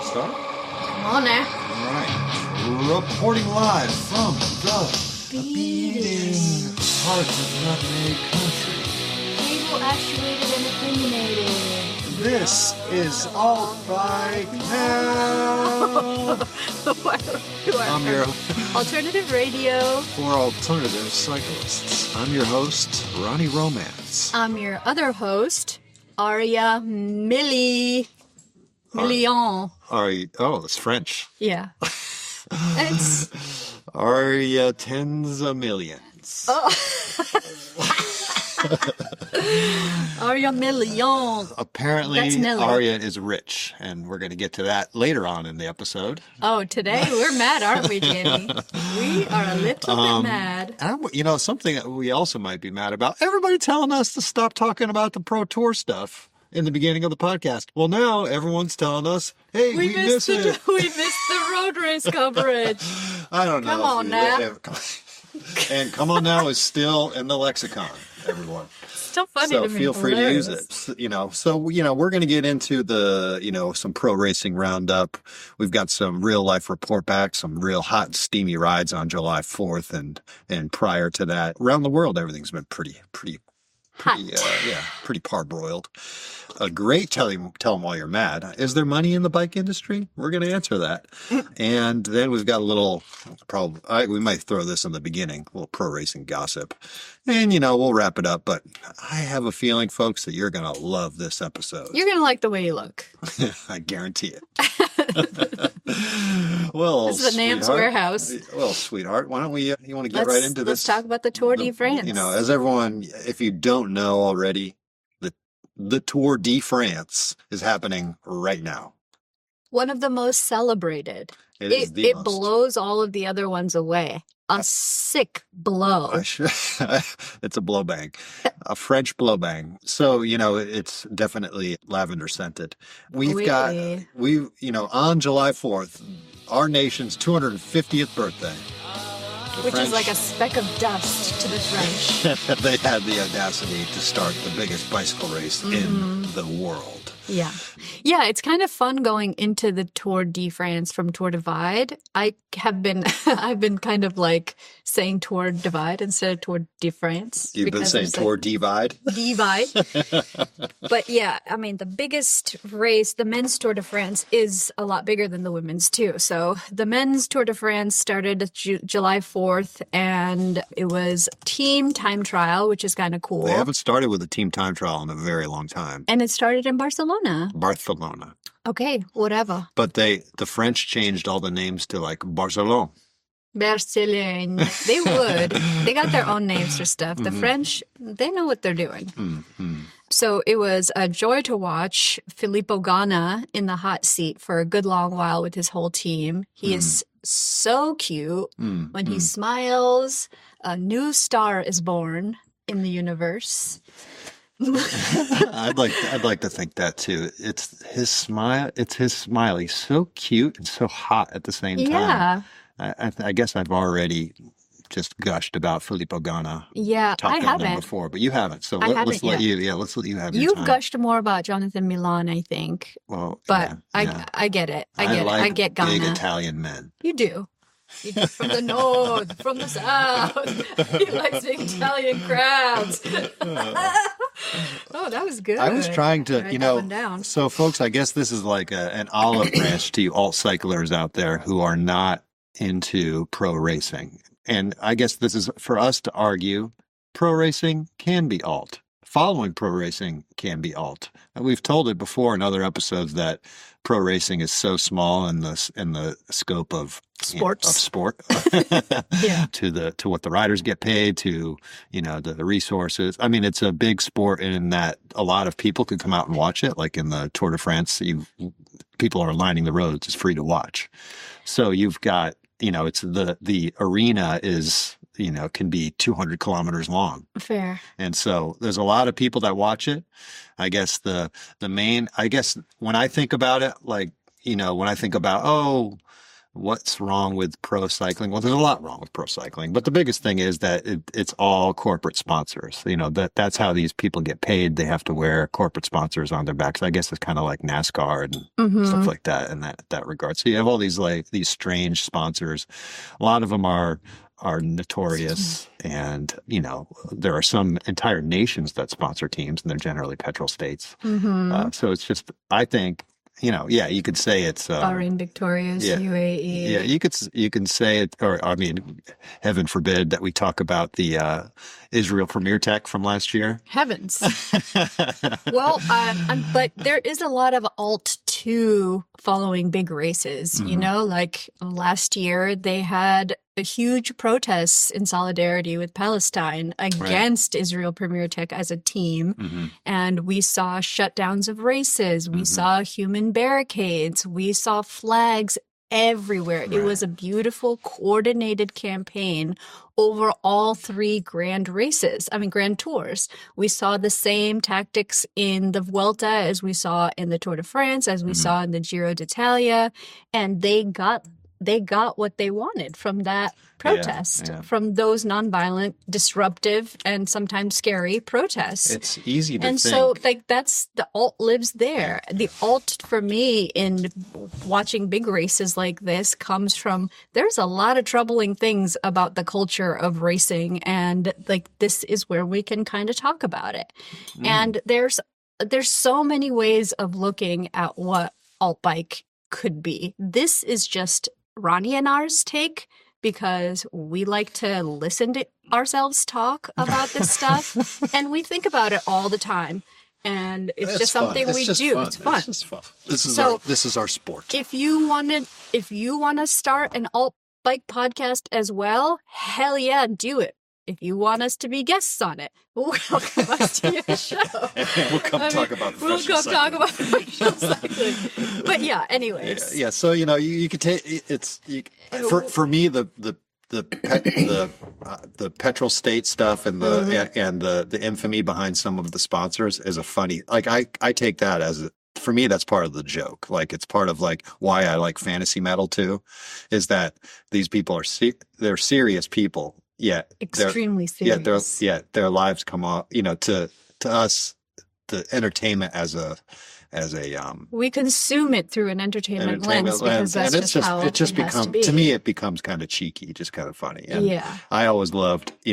Start? Come on now. All right. Reporting live from the beating heart of Nutmeg Country. Cable actuated and opinionated. This is Alt Bike Now. I'm your Alternative radio. for alternative cyclists. I'm your host, Ronnie Romance. I'm your other host, Aria Million. It's French. Yeah. It's Aria tens of millions. Aria Million. Apparently, That's Millie. Aria is rich, and we're going to get to that later on in the episode. Oh, today we're mad, aren't we, Jamie? We are a little bit mad. And something that we also might be mad about, everybody telling us to stop talking about the Pro Tour stuff in the beginning of the podcast. Well, now everyone's telling us, hey, we miss it. We missed the road race coverage. I don't know. Come on now. And come on now is still in the lexicon, everyone. Still funny So to me. feel free to use Hilarious. it. So we're going to get into the, some pro racing roundup. We've got some real life report back, some real hot and steamy rides on July 4th. And prior to that, around the world, everything's been pretty parboiled. A great tell them while you're mad. Is there money in the bike industry? We're going to answer that. And then we've got a little, we might throw this in the beginning, a little pro racing gossip. And, we'll wrap it up. But I have a feeling, folks, that you're going to love this episode. You're going to like the way you look. I guarantee it. Well, This is the Nams sweetheart. Warehouse. Well, sweetheart, why don't we, you want to get right into Let's this? talk about the Tour de France. As everyone, if you don't know already, the Tour de France is happening right now. One of the most celebrated. It blows all of the other ones away. A sick blow. It's a blow bang, a French blow bang. So, it's definitely lavender scented. On July 4th, our nation's 250th birthday. Which is like a speck of dust to the French. They had the audacity to start the biggest bicycle race in the world. Yeah. Yeah, it's kind of fun going into the Tour de France from Tour Divide. I've been kind of like saying Tour Divide instead of Tour de France. You've been saying Tour Divide? Divide. But yeah, the biggest race, the men's Tour de France, is a lot bigger than the women's too. So the men's Tour de France started July 4th, and it was team time trial, which is kind of cool. They haven't started with a team time trial in a very long time. And it started in Barcelona. Okay, whatever. But the French changed all the names to like Barcelona. Barcelone. They would. They got their own names for stuff. The French, they know what they're doing. Mm-hmm. So it was a joy to watch Filippo Ganna in the hot seat for a good long while with his whole team. He is so cute. When he smiles, a new star is born in the universe. I'd like to think that too. It's his smile. It's his smile. He's so cute and so hot at the same time. Yeah. I guess I've already just gushed about Filippo Ganna. Yeah, I haven't before, but you haven't. So let's let you have your You've time. gushed more about Jonathan Milan, I think. Well, but yeah. I get it. I get Ganna. Big Italian men. You do. From the north, from the south. He likes the Italian crowds. Oh, that was good. I was trying to, Write that one down. So folks, I guess this is like an olive branch to you alt cyclers out there who are not into pro racing. And I guess this is for us to argue pro racing can be alt. Following pro racing can be alt. And we've told it before in other episodes that pro racing is so small in the scope of sports, yeah. to what the riders get paid, to the resources. It's a big sport in that a lot of people could come out and watch it. Like in the Tour de France, people are lining the roads; it's free to watch. So you've got it's the arena is can be 200 kilometers long. Fair. And so there's a lot of people that watch it. I guess when I think about it, when I think about, what's wrong with pro cycling? Well, there's a lot wrong with pro cycling, but the biggest thing is that it's all corporate sponsors. That's how these people get paid. They have to wear corporate sponsors on their backs. I guess it's kind of like NASCAR and stuff like that in that regard. So you have all these strange sponsors. A lot of them are notorious, and there are some entire nations that sponsor teams, and they're generally petrol states. So it's just, I think, you could say it's Bahrain victorious, UAE. Yeah, you can say it, or I mean, heaven forbid that we talk about the Israel Premier Tech from last year. Heavens. Well, but there is a lot of alt too following big races. Like last year they had a huge protests in solidarity with Palestine against Israel Premier Tech as a team. And we saw shutdowns of races. We saw human barricades. We saw flags everywhere. It was a beautiful, coordinated campaign over all 3 grand tours. We saw the same tactics in the Vuelta as we saw in the Tour de France, as we saw in the Giro d'Italia, and they got what they wanted from that protest, from those nonviolent, disruptive, and sometimes scary protests. It's easy to think. And so, that's the alt lives there. The alt for me in watching big races like this comes from, there's a lot of troubling things about the culture of racing, and this is where we can kind of talk about it. And there's so many ways of looking at what alt bike could be. This is just Ronnie and ours take, because we like to listen to ourselves talk about this stuff, and we think about it all the time. And it's just something we do. Fun. It's fun. It's just fun. This is our sport. If you want to start an alt bike podcast as well, hell yeah, do it. If you want us to be guests on it, welcome us to your show. We'll come talk about professional cycling. But yeah, anyways. Yeah. So you could take for me the petrol state stuff and the infamy behind some of the sponsors is a funny. I take that as for me, that's part of the joke. It's part of why I like fantasy metal too, is that these people are they're serious people. Yeah, extremely serious. Their lives come off. To us, the entertainment as a we consume it through an entertainment lens, because that's and how it just becomes, to me, it becomes kind of cheeky, just kind of funny. And I always loved, in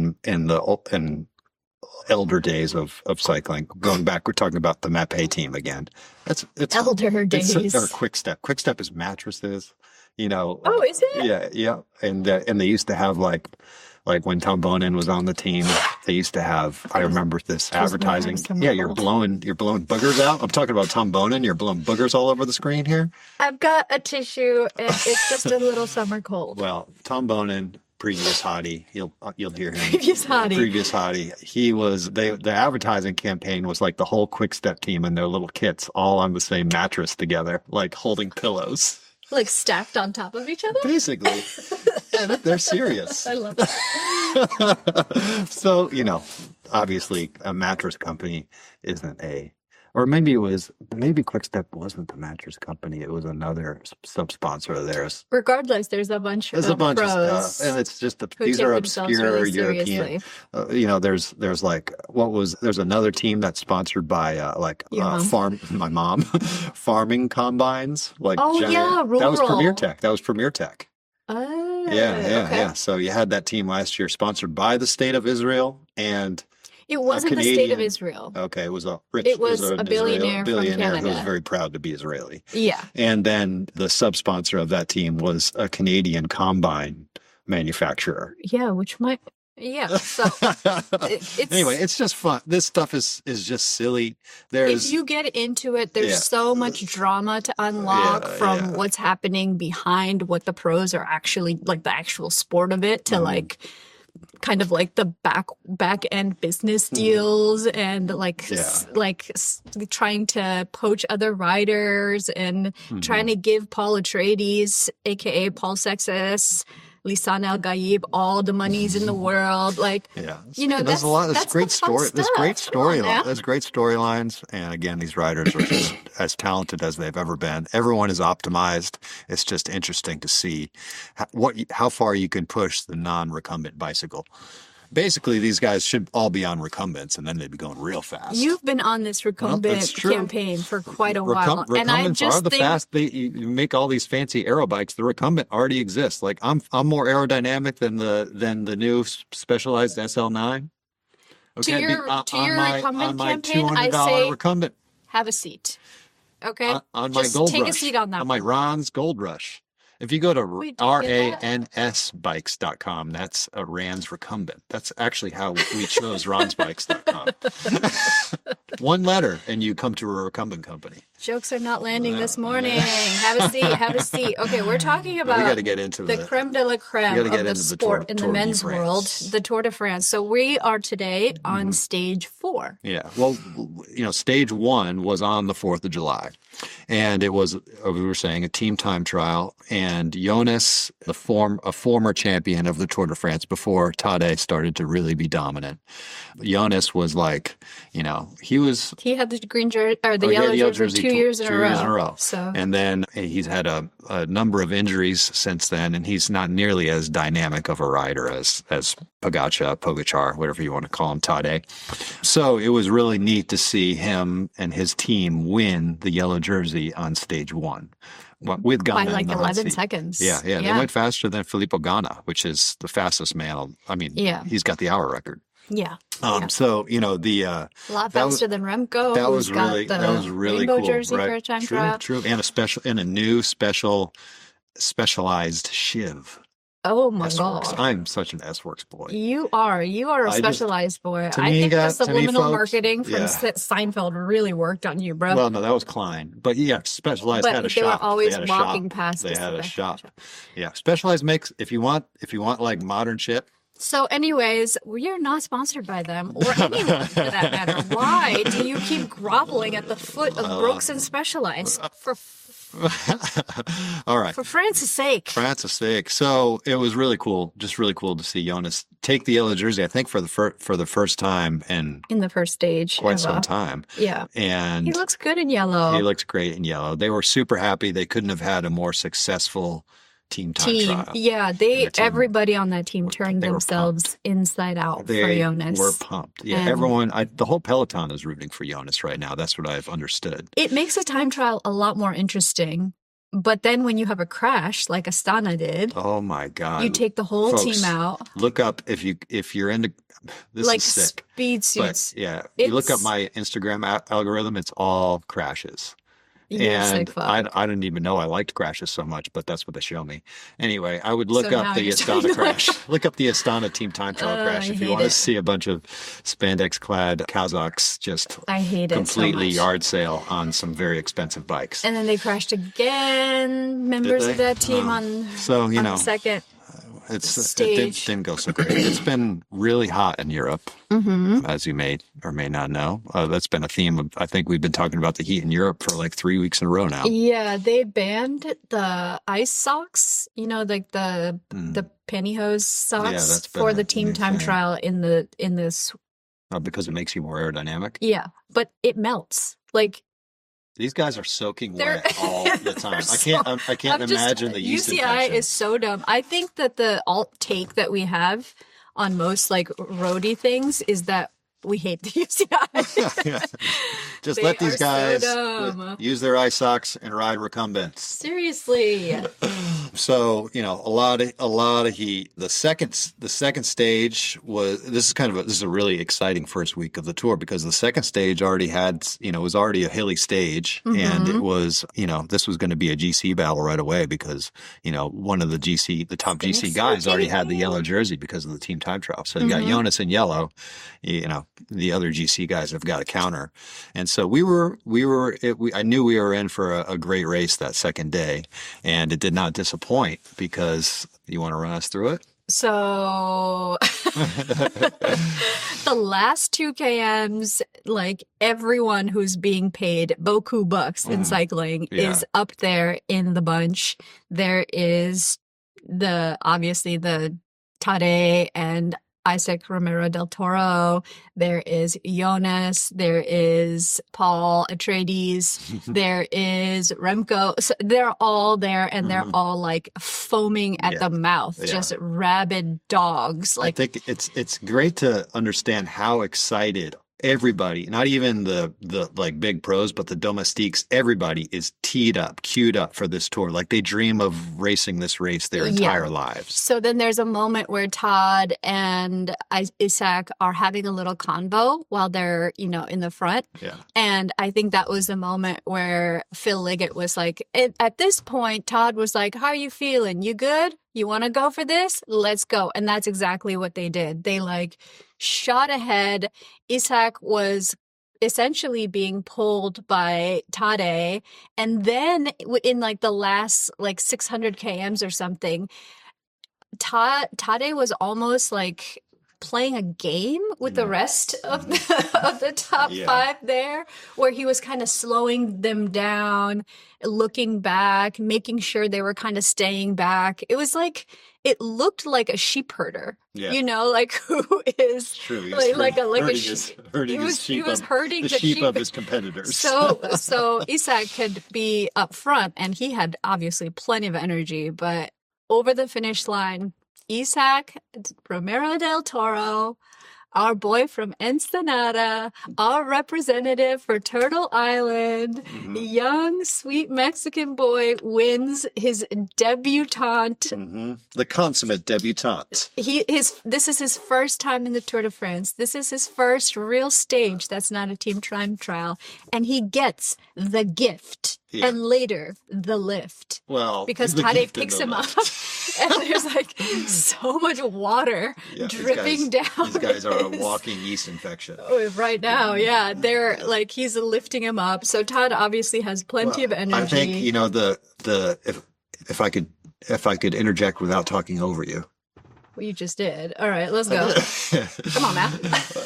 elder days of cycling. Going back, we're talking about the Mapei team again. It's elder days. Or Quick Step. Quick Step is mattresses. Oh, is it? Yeah. And they used to have when Tom Bonin was on the team, they used to have, I remember this advertising. Yeah, you're blowing boogers out. I'm talking about Tom Bonin. You're blowing boogers all over the screen here. I've got a tissue, and it's just a little summer cold. Well, Tom Bonin, previous hottie, you'll hear him. Previous hottie. He was, the advertising campaign was the whole Quick Step team and their little kits all on the same mattress together, holding pillows. Stacked on top of each other? Basically. Yeah, they're serious. I love that. So, obviously a mattress company isn't or maybe Quick Step wasn't the mattress company. It was another sub-sponsor of theirs. Regardless, there's a bunch of stuff. And it's just, these are obscure really European. There's another team that's sponsored by my mom, farming combines. Rural. That was Premier Tech. Oh, yeah. So you had that team last year sponsored by the state of Israel, and it wasn't the state of Israel. Okay, it was a billionaire from Canada who was very proud to be Israeli. Yeah. And then the sub-sponsor of that team was a Canadian combine manufacturer. Yeah, so anyway, it's just fun. This stuff is just silly. If you get into it, there's so much drama to unlock from what's happening behind what the pros are actually the actual sport of it to kind of the back end business deals and trying to poach other riders and trying to give Paul Atreides, aka Paul Sextus, Lisan El Gaib, all the monies in the world. Like, Yeah. there's a lot. There's that's great the fun story. There's stuff. great Come on now. storylines. There's great storylines. And again, these riders are just as talented as they've ever been. Everyone is optimized. It's just interesting to see how far you can push the non-recumbent bicycle. Basically, these guys should all be on recumbents, and then they'd be going real fast. You've been on this recumbent campaign for quite a while, and I Recumbents just are the think fast. You make all these fancy aero bikes. The recumbent already exists. Like I'm more aerodynamic than the new Specialized SL9. to your recumbent campaign, I $200 say recumbent have a seat. Okay, on my just Gold take Rush, a seat on that. on my Ron's Gold Rush. If you go to Wait, did you get that? ransbikes.com, that's a Rans recumbent. That's actually how we chose ransbikes.com. One letter, and you come to a recumbent company. Jokes are not landing this morning. Have a seat. Have a seat. Okay, we're talking about We got to get into the creme de la creme of the sport in the men's world, the Tour de France. So we are today on stage 4. Yeah. Well, stage 1 was on the 4th of July. And it was, we were saying, a team time trial. And Jonas, a former champion of the Tour de France before Tadej started to really be dominant. Jonas was like, he had the green jersey or the yellow jersey 2 years in a row. So. And then he's had a number of injuries since then, and he's not nearly as dynamic of a rider as Pogačar, whatever you want to call him, Tadej. So it was really neat to see him and his team win the yellow jersey on stage 1. With Ganna by like 11 seat. seconds. Yeah. They went faster than Filippo Ganna, which is the fastest man. He's got the hour record. Yeah. So a lot faster than Remco. That was really rainbow cool. Jersey for a time trial. True, and a new specialized Shiv. Oh my S-Works. God! I'm such an S-Works boy. You are a specialized boy. To I me, think the subliminal folks, marketing from Seinfeld really worked on you, bro. Well, no, that was Klein. But yeah, Specialized had a shop. But they were always had walking past. They had a shop. Yeah, Specialized makes if you want like modern shit. So anyways, we are not sponsored by them or anyone for that matter. Why do you keep groveling at the foot of Brooks and Specialized? All right. For France's sake. So it was really cool, just really cool to see Jonas take the yellow jersey, I think for the first time in the first stage. Quite some time. Yeah. And he looks good in yellow. He looks great in yellow. They were super happy. They couldn't have had a more successful team trial. Yeah, everybody on that team turned themselves inside out for Jonas. They were pumped. Yeah, everyone, the whole peloton is rooting for Jonas right now. That's what I've understood. It makes a time trial a lot more interesting. But then when you have a crash like Astana did, oh my God, you take the whole team out. Look up if you're into this like is sick. Speed suits. But you look up my Instagram algorithm. It's all crashes. And I didn't even know I liked crashes so much, but that's what they show me. Anyway, I would look up the Astana crash. Look up the Astana team time trial crash if you want to see a bunch of spandex-clad Kazakhs just completely yard sale on some very expensive bikes. And then they crashed again. Members of that team on the second. It didn't go so great. It's been really hot in Europe, as you may or may not know. That's been a theme. I think we've been talking about the heat in Europe for like 3 weeks in a row now. Yeah, they banned the ice socks. Like the pantyhose socks for the team time trial in this. Because it makes you more aerodynamic. Yeah, but it melts. These guys are soaking wet all the time. I can't imagine the yeast UCI infection. is so dumb. I think that the alt take that we have on most roadie things is that we hate the UCI. Just let these guys use their ice socks and ride recumbents. Seriously. So, a lot of heat. The second stage this is a really exciting first week of the tour because the second stage already had, was already a hilly stage and it was, this was going to be a GC battle right away because, one of the top GC guys already had the yellow jersey because of the team time trial. So you got Jonas in yellow, the other GC guys have got a counter. And so I knew we were in for a great race that second day and it did not disappoint because you want to run us through it? So the last 2 KMs, everyone who's being paid beaucoup bucks in cycling is up there in the bunch. There is obviously the Tade and Isaac Romero del Toro. There is Jonas. There is Paul Atreides. There is Remco. So they're all there, and they're all like foaming at the mouth, just rabid dogs. Like, I think it's great to understand how excited everybody, not even the like big pros, but the domestiques, everybody is teed up, queued up for this tour. Like they dream of racing this race their entire lives. So then there's a moment where Todd and Isaac are having a little convo while they're, in the front. Yeah. And I think that was the moment where Phil Liggett was like, at this point, Todd was like, how are you feeling? You good? You want to go for this? Let's go. And that's exactly what they did. They like shot ahead. Isaac was essentially being pulled by Tade. And then in like the last like 600 kms or something, Tade was almost like playing a game with the rest of the top five there, where he was kind of slowing them down, looking back, making sure they were kind of staying back. It was like, it looked like a sheep herder, like who is true. He was herding the sheep of his competitors. So Isaac could be up front, and he had obviously plenty of energy, but over the finish line, Isaac Romero del Toro, our boy from Ensenada, our representative for Turtle Island, young, sweet Mexican boy, wins his debutante. The consummate debutante. This is his first time in the Tour de France. This is his first real stage that's not a team time trial. And he gets the gift. Yeah. And later, the lift. Well, because Tade picks him up, and there's like so much water dripping down. These guys are a walking yeast infection. Right now, they're like, he's lifting him up. So Todd obviously has plenty of energy. I think if I could interject without talking over you. Well, you just did. All right, let's go. Come on, Matt.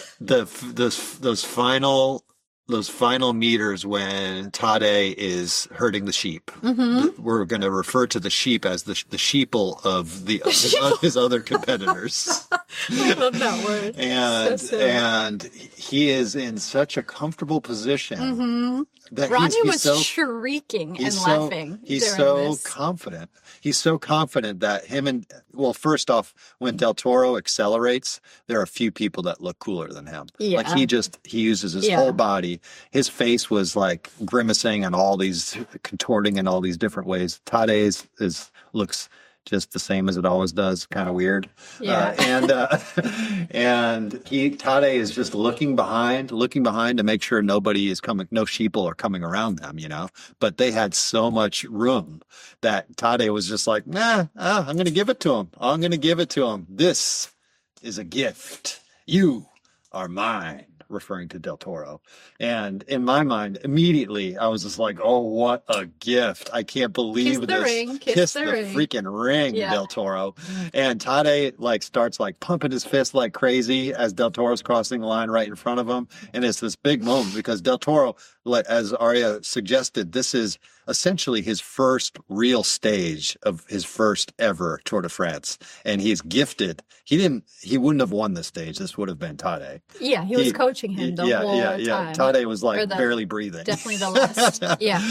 Those final meters when Tade is herding the sheep. We're going to refer to the sheep as the sheeple of his other competitors. I love that word. And he is in such a comfortable position that Ronnie was shrieking and laughing. He's so confident. He's so confident that first off, when Del Toro accelerates, there are a few people that look cooler than him. Yeah. Like he uses his whole body. His face was like grimacing and contorting in all these different ways. Tade looks just the same as it always does, kind of weird. Yeah. And Tade is just looking behind to make sure nobody is coming, no sheeple are coming around them, But they had so much room that Tade was just like, I'm going to give it to him. I'm going to give it to him. This is a gift. You are mine. Referring to Del Toro. And in my mind, immediately, I was just like, oh, what a gift. I can't believe this. Kiss the freaking ring, Del Toro. And Tade starts pumping his fist like crazy as Del Toro's crossing the line right in front of him. And it's this big moment because Del Toro, as Aria suggested, this is essentially his first real stage of his first ever Tour de France. And he's gifted. He wouldn't have won this stage. This would have been Tade. Yeah, he was coaching him the whole time. Tade was barely breathing. Definitely the last.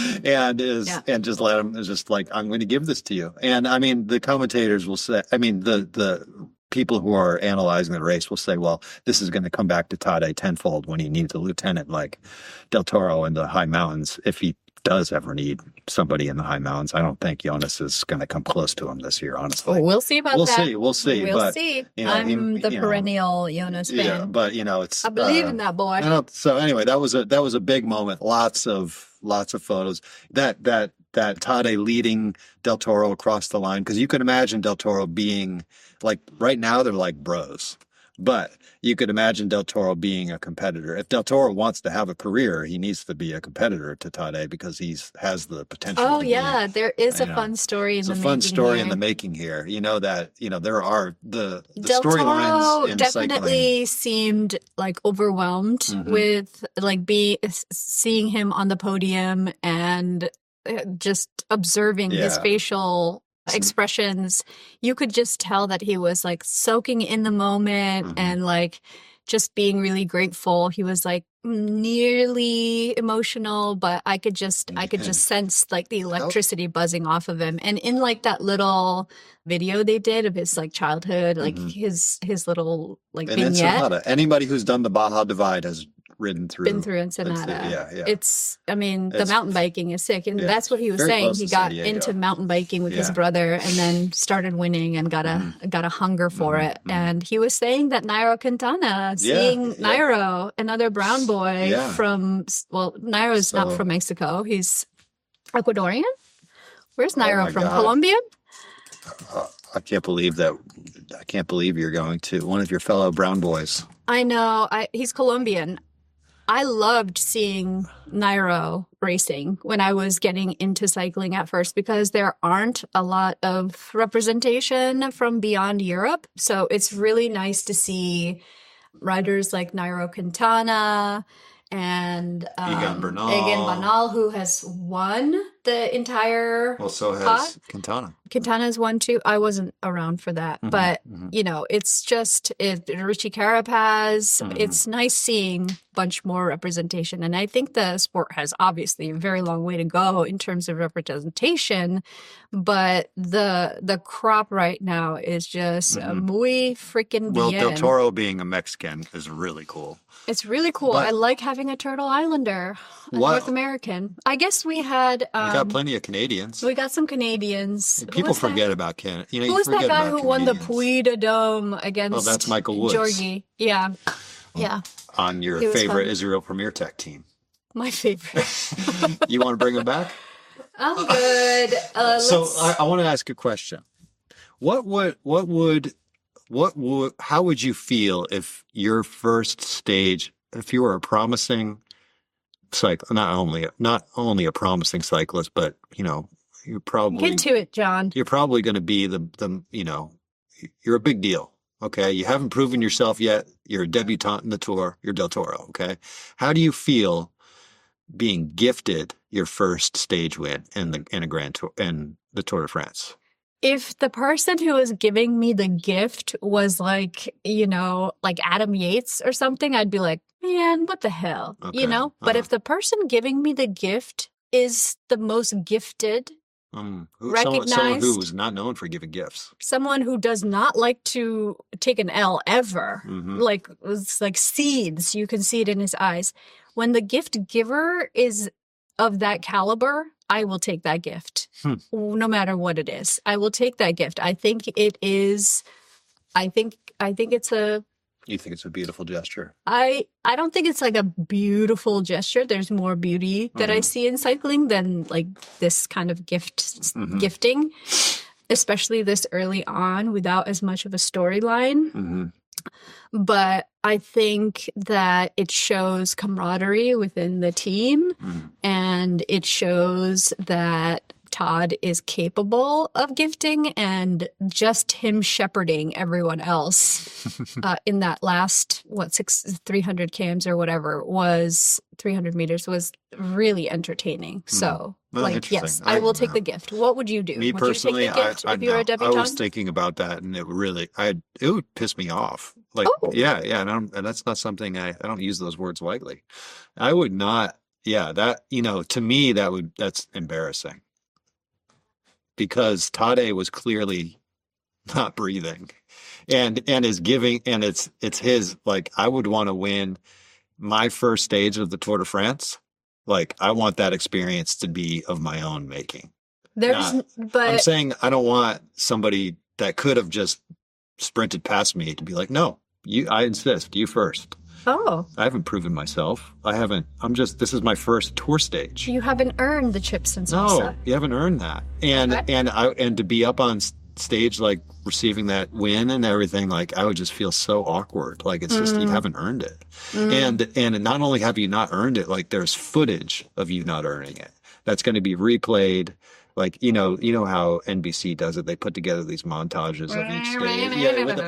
And just let him, just like, I'm going to give this to you. And I mean, the commentators will say, the people who are analyzing the race will say, well, this is going to come back to Tade tenfold when he needs a lieutenant like Del Toro in the high mountains, if he does ever need somebody in the high mountains. I don't think Jonas is going to come close to him this year, honestly. Well, we'll see about that. We'll see. We'll see. I'm the perennial Jonas fan. Yeah, but I believe in that boy. So anyway, that was a big moment. Lots of photos. That Tade leading Del Toro across the line, because you could imagine Del Toro being like, right now they're like bros. But you could imagine Del Toro being a competitor. If Del Toro wants to have a career, he needs to be a competitor to Tade because he has the potential. Oh, yeah. There is a fun story in the making. There's a fun story in the making here. There are the Del storylines in definitely cycling. Seemed overwhelmed with seeing him on the podium and just observing his facial expressions, you could just tell that he was like soaking in the moment and like just being really grateful. He was like nearly emotional, but I could just sense like the electricity buzzing off of him. And in like that little video they did of his like childhood, like his little like And vignette. Ensenada. Anybody who's done the Baja Divide has been through Ensenada. Yeah. It's, I mean, the It's- mountain biking is sick. And that's what he was very saying. close He to got San Diego. into mountain biking with his Yeah. brother and then started winning and got a hunger for it. And he was saying that Nairo Quintana, seeing Nairo, another brown boy from, well, Nairo's not from Mexico. He's Ecuadorian. Where's Nairo my from? God. Colombian? I can't believe that. I can't believe you're going to one of your fellow brown boys. I know. He's Colombian. I loved seeing Nairo racing when I was getting into cycling at first because there aren't a lot of representation from beyond Europe. So it's really nice to see riders like Nairo Quintana and Egan Bernal. Egan Bernal, who has won the entire Well, so has pot. Quintana. Quintana's one too. I wasn't around for that, but you know, it's just Richie Carapaz. It's nice seeing a bunch more representation, and I think the sport has obviously a very long way to go in terms of representation. But the crop right now is just muy freaking Well, bien. Del Toro being a Mexican is really cool. It's really cool. But- I like having a Turtle Islander, a What- North American. I guess we had. We got plenty of Canadians. We got some Canadians. Who People was that? forget about Canada. You know, Who you was that forget guy about who won the Canadians. Puy de Dome against Oh, that's Michael Woods. Georgie? Yeah. Yeah. On your He was favorite fun. Israel Premier Tech team. My favorite. You want to bring him back? I'm good. So Let's- I want to ask a question. How would you feel if your first stage, if you were a promising cycle, not only a promising cyclist, but you know, you're probably Get to it, John. you're probably going to be the you know, you're a big deal. Okay, you haven't proven yourself yet. You're a debutante in the Tour. You're Del Toro. Okay, how do you feel being gifted your first stage win in a Grand Tour in the Tour de France? If the person who was giving me the gift was like, you know, like Adam Yates or something, I'd be like, man, what the hell? Okay. You know? But if the person giving me the gift is the most gifted, Someone Recognized. who was not known for giving gifts. someone who does not like to take an L ever, like it's like seeds, you can see it in his eyes. When the gift giver is of that caliber, I will take that gift, no matter what it is. I will take that gift. I think it is. I think it's a. You think it's a beautiful gesture? I don't think it's like a beautiful gesture. There's more beauty that I see in cycling than like this kind of gifting, especially this early on without as much of a storyline. But I think that it shows camaraderie within the team and it shows that Todd is capable of gifting, and just him shepherding everyone else in that last 300 kms or whatever was 300 meters was really entertaining. So Well, like, interesting. yes, I will take the gift. What would you do? Me would personally, you take the gift if you were a I debutante? was thinking about that, and it would piss me off. Like, Oh. yeah, and that's not something I don't use those words lightly. I would not. Yeah, that, you know, to me that's embarrassing because Tade was clearly not breathing, and is giving, and it's his. Like, I would want to win my first stage of the Tour de France. Like, I want that experience to be of my own making. I'm But saying I don't want somebody that could have just sprinted past me to be like, no, I insist, you first. oh, I haven't proven myself. This is my first tour stage. you haven't earned the chips and No, salsa. you haven't earned that. And Okay. and to be up on stage, like receiving that win and everything, like I would just feel so awkward. Like it's just, you haven't earned it. And not only have you not earned it, like there's footage of you not earning it. That's going to be replayed Like, you know how NBC does it. They put together these montages of each stage. Yeah, with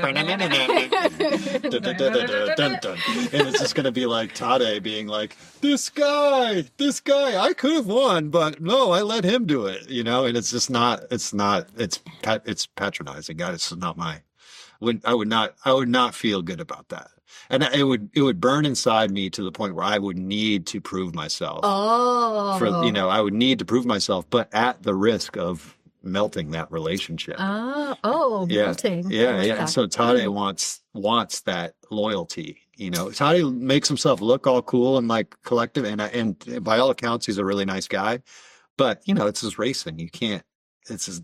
and it's just going to be like Tade being like, this guy, I could have won, but no, I let him do it, and it's just not, it's patronizing. God, it's not I would not feel good about that. And it would burn inside me to the point where I would need to prove myself. Oh. I would need to prove myself, but at the risk of melting that relationship. Melting. Yeah. And so Tade wants that loyalty. Tade makes himself look all cool and like collective, and by all accounts, he's a really nice guy. But it's just racing. You can't. This is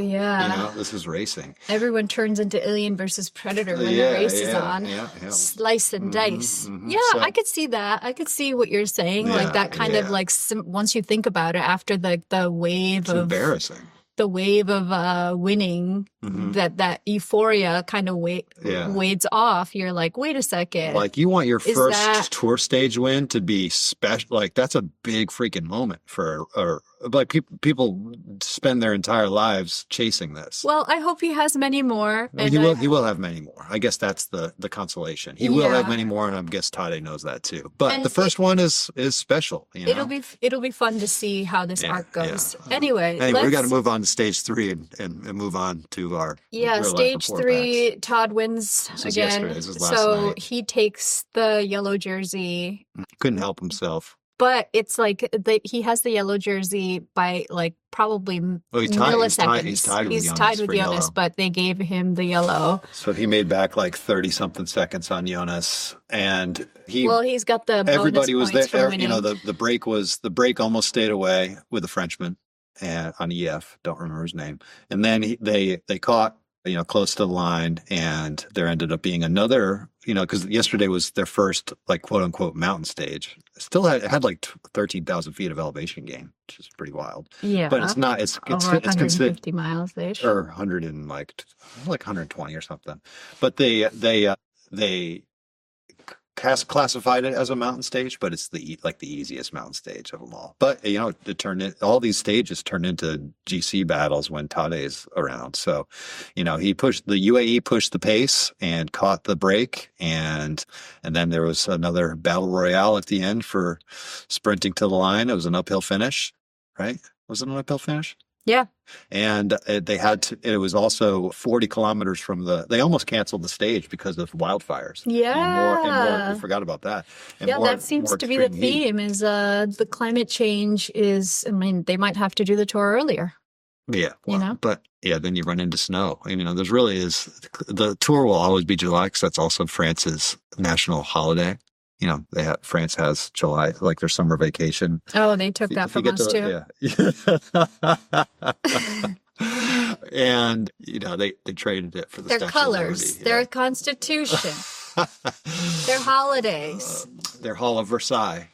racing. Everyone turns into Alien versus Predator when the race is on. Yeah. Slice and dice. Yeah, so, I could see that. I could see what you're saying. Like that kind of like once you think about it, after the wave of embarrassing. The wave of winning, that euphoria kind of wades off. You're like, wait a second. Like you want your first tour stage win to be special. Like that's a big freaking moment for like people spend their entire lives chasing this. Well, I hope he has many more. And he will have many more. I guess that's the consolation. He will have many more, and I guess Tade knows that too. But the first one is special. It'll be fun to see how this arc goes. Anyway, we got to move on to stage 3 and move on to our stage 3. Todd wins again. This is last night. He takes the yellow jersey. Couldn't help himself. But it's like he has the yellow jersey by like probably milliseconds. He's tied with Jonas, but they gave him the yellow. So he made back like 30-something seconds on Jonas, and he's got the bonus everybody was points there. For winning. The break almost stayed away with the Frenchman on EF. Don't remember his name. And then they caught close to the line, and there ended up being another, because yesterday was their first, like, quote unquote, mountain stage. It had like 13,000 feet of elevation gain, which is pretty wild. Yeah. But it's not, it's over 150 miles-ish. Or 100 and like 120 or something. But they classified it as a mountain stage, but it's the easiest mountain stage of them all. But all these stages turn into GC battles when Tade's around. So, the UAE pushed the pace and caught the break, and then there was another battle royale at the end for sprinting to the line. It was an uphill finish, right? Was it an uphill finish? Yeah. And it was also 40 kilometers from they almost canceled the stage because of wildfires. Yeah. And more, we forgot about that. And that seems to be the theme is the climate change they might have to do the tour earlier. Yeah. Well, but then you run into snow. There's really the tour will always be July because that's also France's national holiday. France has July, like their summer vacation. Oh, they took that from us too. Yeah. And they traded it for the their colors, their constitution, their holidays, their Hall of Versailles.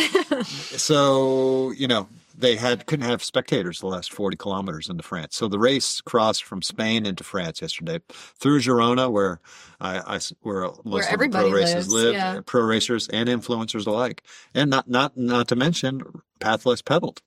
So they couldn't have spectators the last 40 kilometers into France. So the race crossed from Spain into France yesterday through Girona, where where most of the pro racers live, pro racers and influencers alike, and not to mention pathless pedaled.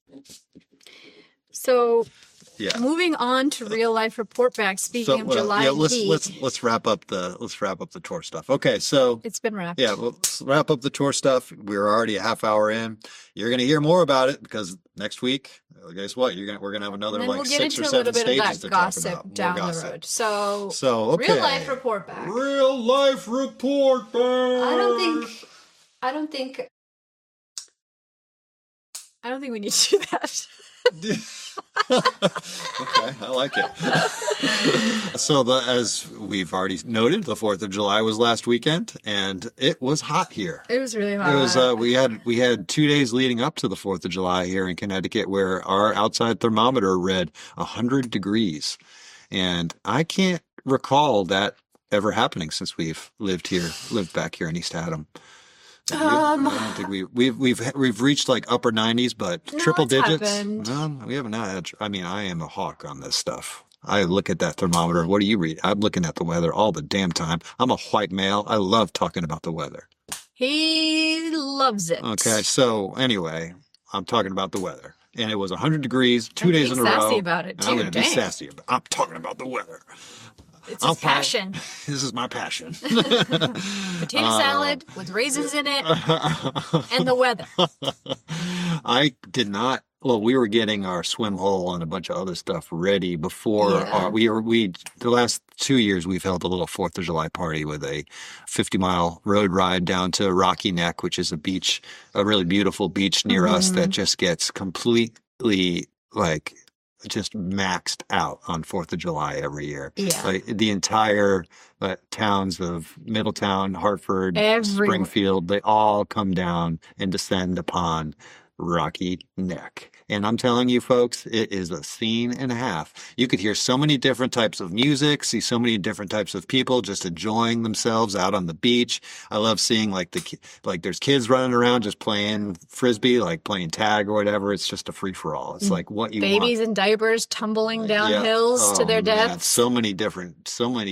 So. Yeah. Moving on to real life report back. Speaking of July heat, let's wrap up the tour stuff. Okay, so it's been wrapped. Yeah, let's wrap up the tour stuff. We're already a half hour in. You're going to hear more about it because next week, guess what? We're going to have another like 6 or 7 stages to talk about. Down the road. So okay. Real life report back. Real life report back. I don't think we need to do that. Okay, I like it. So as we've already noted, the 4th of July was last weekend, and it was hot here. It was really hot. It was we had 2 days leading up to the 4th of July here in Connecticut where our outside thermometer read 100 degrees. And I can't recall that ever happening since we've lived back here in East Haddam. I don't think we've reached like upper 90s, but triple digits. Happened. No, we haven't had. I mean, I am a hawk on this stuff. I look at that thermometer. What do you read? I'm looking at the weather all the damn time. I'm a white male. I love talking about the weather. He loves it. Okay, so anyway, I'm talking about the weather. and it was 100 degrees 2 And days being in a row. sassy about it, And I'm too. going to be Dang. sassy. I'm talking about the weather. It's his passion. This is my passion. Potato salad with raisins in it and the weather. I did not. Well, we were getting our swim hole and a bunch of other stuff ready before Yeah. the last 2 years we've held a little 4th of July party with a 50-mile road ride down to Rocky Neck, which is a really beautiful beach near us that just gets completely like just maxed out on 4th of July every year. Yeah. Like the entire towns of Middletown, Hartford, Everywhere. Springfield, they all come down and descend upon Rocky Neck. And I'm telling you, folks, it is a scene and a half. You could hear so many different types of music, see so many different types of people just enjoying themselves out on the beach. I love seeing like there's kids running around just playing frisbee, like playing tag or whatever. It's just a free for all. It's like what you Babies want. in diapers tumbling down Yeah. hills to Oh, their man. deaths. So many different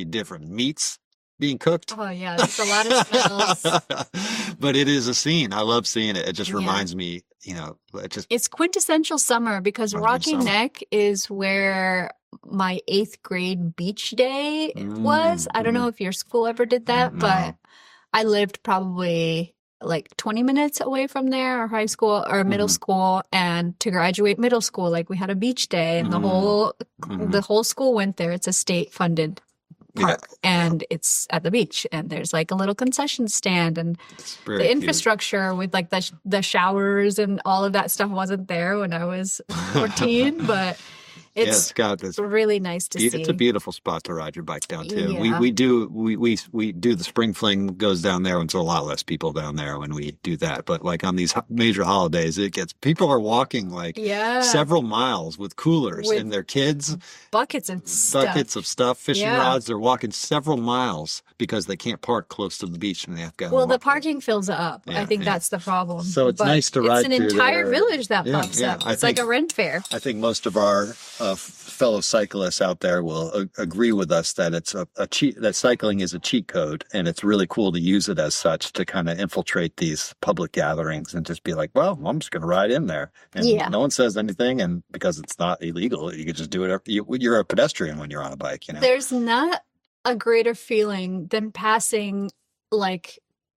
meats being cooked. Oh, yeah. There's a lot of smells. But it is a scene. I love seeing it. It just Yeah. reminds me, It's quintessential summer because Rocky Summer. Neck is where my 8th grade beach day was. I don't know if your school ever did that, No. but I lived probably like 20 minutes away from there, or high school or middle school. And to graduate middle school, like we had a beach day and the whole school went there. It's a state funded park and it's at the beach, and there's like a little concession stand, and It's very the cute. infrastructure with like the showers and all of that stuff wasn't there when I was 14, but it's got this. really nice to see. It's a beautiful spot to ride your bike down to. Yeah. We do the spring fling goes down there, and it's a lot less people down there when we do that. But like on these major holidays, people are walking like Yeah. several miles with coolers With and their kids, buckets and stuff. buckets of stuff, fishing Yeah. rods. They're walking several miles because they can't park close to the beach and they have to go. Well, the walk. parking fills up. Yeah, I think yeah. that's the problem. So it's But nice to ride It's an through entire there. village that Yeah, pops yeah. up. I It's like think- a rent fair. I think most of our fellow cyclists out there will agree with us that it's that cycling is a cheat code, and it's really cool to use it as such to kind of infiltrate these public gatherings and just be like, well, I'm just going to ride in there, and Yeah. no one says anything, and because it's not illegal, you can just do it. You're a pedestrian when you're on a bike, There's not a greater feeling than passing like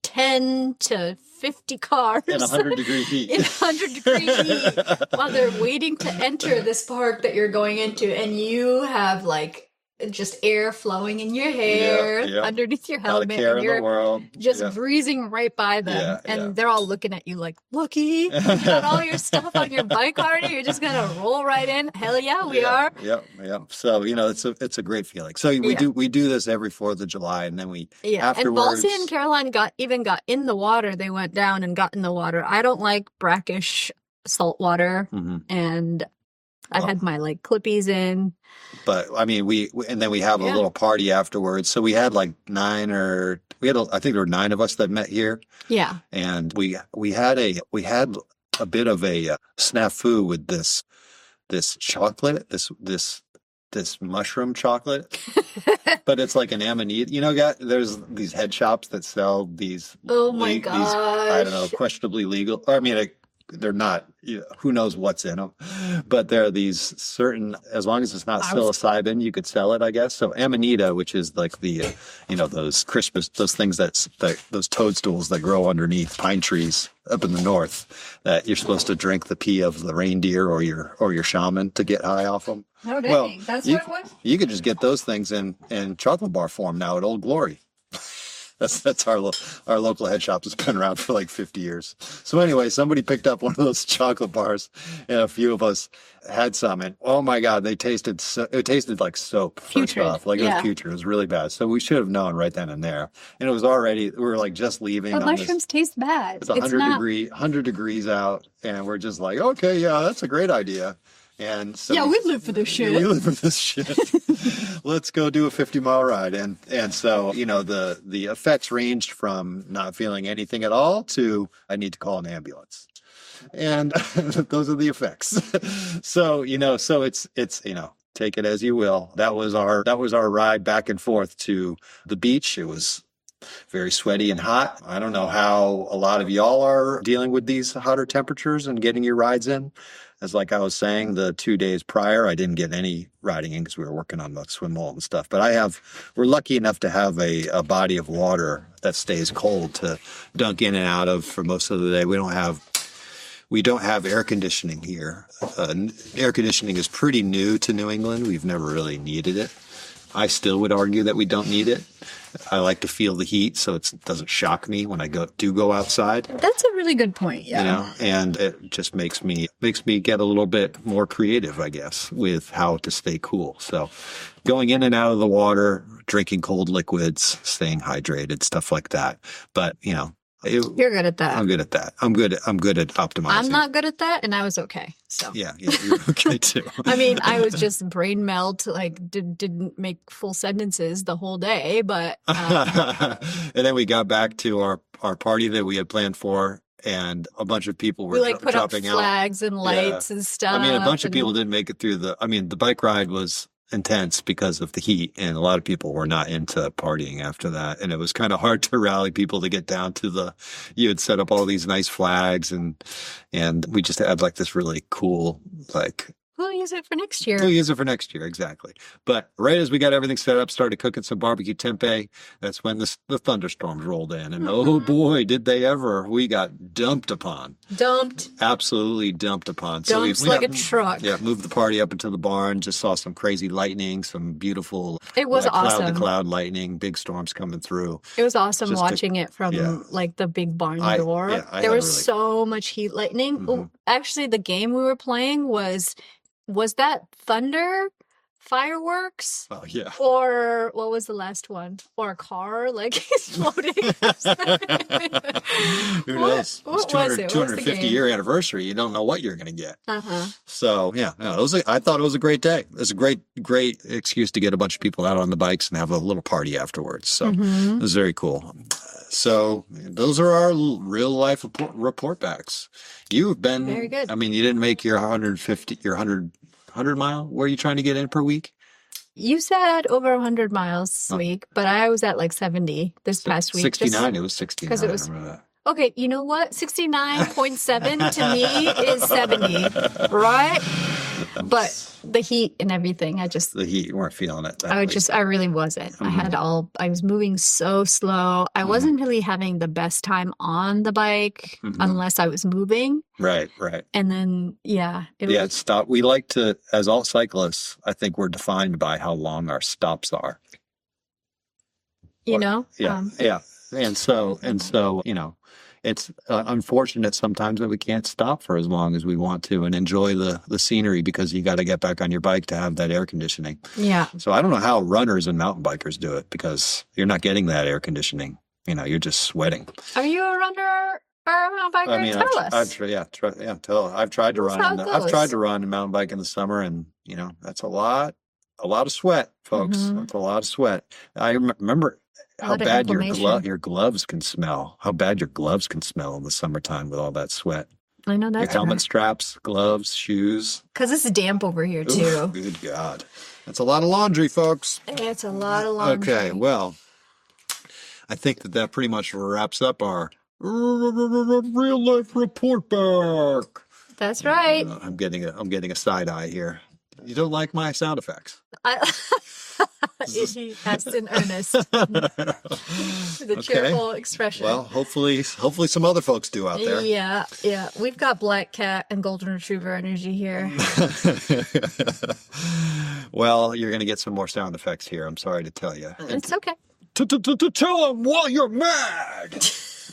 10 to 50 cars in 100-degree heat. in 100-degree heat while they're waiting to enter this park that you're going into, and you have like just air flowing in your hair Yeah. underneath your Not a helmet, care and in the you're world. just Yeah. breezing right by them, Yeah, and yeah. they're all looking at you like, looky, you got all your stuff on your bike already, you're just gonna roll right in. Hell yeah, we are. Yeah. So it's a great feeling. So we do this every 4th of July, and then we Yeah, afterwards. and Balsy and Caroline got in the water. They went down and got in the water. I don't like brackish salt water, Mhm. and I had my like clippies in. But I mean, and then we have a Yeah. little party afterwards. So we had like I think there were 9 of us that met here, Yeah, and we had a bit of a snafu with this chocolate, this mushroom chocolate, but it's like an amanita. There's these head shops that sell these. Oh my these, I don't know, gosh. questionably legal. Or I mean, they're not. Who knows what's in them? But there are these certain. As long as it's not psilocybin, you could sell it, I guess. So amanita, which is like the, those Christmas, those things those toadstools that grow underneath pine trees up in the north, that you're supposed to drink the pee of the reindeer or your shaman to get high off them. No dang, Well, that's you, what it was. You could just get those things in chocolate bar form now at Old Glory. That's our local head shop that's been around for like 50 years. So anyway, somebody picked up one of those chocolate bars, and a few of us had some, and oh my God, it tasted like soap. First Putrid. off, like it Yeah. was putrid. It was really bad. So we should have known right then and there. And it was already, we were like just leaving. But on mushrooms taste bad. It's 100 degrees out, and we're just like, okay, yeah, that's a great idea. And so Yeah, we live for this shit. we live for this shit. Let's go do a 50-mile ride. And so, the effects ranged from not feeling anything at all to I need to call an ambulance. And those are the effects. So it's take it as you will. That was our ride back and forth to the beach. It was very sweaty and hot. I don't know how a lot of y'all are dealing with these hotter temperatures and getting your rides in. As like I was saying, the 2 days prior, I didn't get any riding in because we were working on the swim hole and stuff. But we're lucky enough to have a body of water that stays cold to dunk in and out of for most of the day. We don't have air conditioning here. Air conditioning is pretty new to New England. We've never really needed it. I still would argue that we don't need it. I like to feel the heat so it doesn't shock me when I go outside. That's a really good point. Yeah. You know, and it just makes me get a little bit more creative, I guess, with how to stay cool. So going in and out of the water, drinking cold liquids, staying hydrated, stuff like that. But, you know, you're good at that. I'm good at that. I'm good at optimizing. I'm not good at that, and I was okay. So yeah, you're okay too. I mean, I was just brain melt, like didn't make full sentences the whole day, but and then we got back to our party that we had planned for, and a bunch of people were put up dropping out. Flags and lights and stuff. I mean, a bunch of people didn't make it through the bike ride was intense because of the heat, and a lot of people were not into partying after that, and it was kind of hard to rally people to get down to you had set up all these nice flags, and we just had like this really cool, like, we'll use it for next year. We'll use it for next year, exactly. But right as we got everything set up, started cooking some barbecue tempeh, that's when the thunderstorms rolled in. And oh boy, did they ever. We got dumped upon. Absolutely dumped upon. Dumped so like a truck. Yeah, moved the party up into the barn, just saw some crazy lightning, some beautiful it was awesome. Cloud-to-cloud lightning, big storms coming through. It was awesome just watching it from like the big barn door. There was so much heat lightning. Mm-hmm. Actually, the game we were playing was that thunder fireworks? Oh, yeah. Or what was the last one? Or a car like exploding? Who knows? What was it? 250-year anniversary. You don't know what you're going to get. Uh-huh. So, yeah. I thought it was a great day. It was a great excuse to get a bunch of people out on the bikes and have a little party afterwards. So It was very cool. So those are our real life report backs. You've been very good. I mean, you didn't make your 100 mile. Where are you trying to get in per week? You said over 100 miles a week, but I was at like 70 this past week. 69. It was 69. Because it was. I remember that. Okay, you know what? 69.7 to me is 70, right? But the heat and everything, the heat, you weren't feeling it. I really wasn't. Mm-hmm. I was moving so slow. I wasn't really having the best time on the bike unless I was moving. Right. And then, stop. We like to, as all cyclists, I think we're defined by how long our stops are. You know? Yeah. And so, you know, it's unfortunate sometimes that we can't stop for as long as we want to and enjoy the scenery because you got to get back on your bike to have that air conditioning. Yeah. So I don't know how runners and mountain bikers do it because you're not getting that air conditioning. You know, you're just sweating. Are you a runner or a mountain biker? I mean, tell us. I've tried to run. I've tried to run and mountain bike in the summer, and you know that's a lot of sweat, folks. That's a lot of sweat. I remember how bad your gloves can smell. How bad your gloves can smell in the summertime with all that sweat. I know that's your helmet straps, gloves, shoes. Because it's damp over here too. Oof, good God, that's a lot of laundry, folks. It's a lot of laundry. Okay, well, I think that pretty much wraps up our real life report back. That's right. I'm getting a side eye here. You don't like my sound effects? He asked in earnest. The cheerful expression. Well, hopefully some other folks do out there. Yeah. We've got black cat and golden retriever energy here. Well, you're going to get some more sound effects here. I'm sorry to tell you. It's okay. To tell them while you're mad.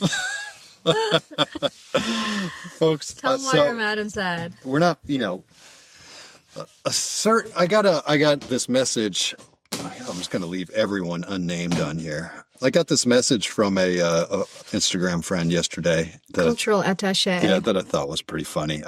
Folks, tell them why you're mad and sad. We're not, you know, I got this message. I'm just going to leave everyone unnamed on here. I got this message from a Instagram friend yesterday. Cultural attaché. Yeah, that I thought was pretty funny.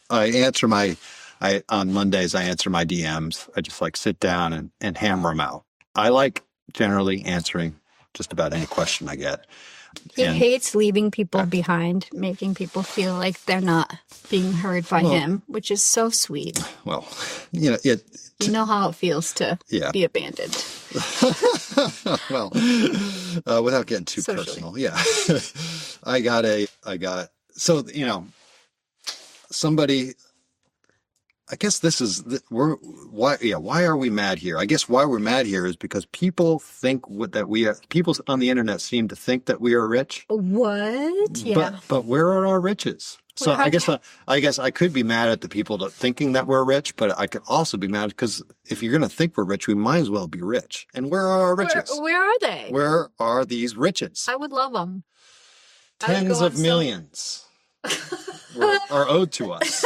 On Mondays, I answer my DMs. I just like sit down and hammer them out. I like generally answering just about any question I get. He hates leaving people behind, making people feel like they're not being heard by him, which is so sweet. Well, you know, you know how it feels to be abandoned. Well, without getting too Socially. personal, yeah. So, somebody, I guess this is, why are we mad here? I guess why we're mad here is because people think people on the internet seem to think that we are rich. What? Yeah. But where are our riches? So Well, I guess I could be mad at the people thinking that we're rich, but I could also be mad because if you're going to think we're rich, we might as well be rich. And where are our riches? Where are they? Where are these riches? I would love them. Tens of millions are owed to us.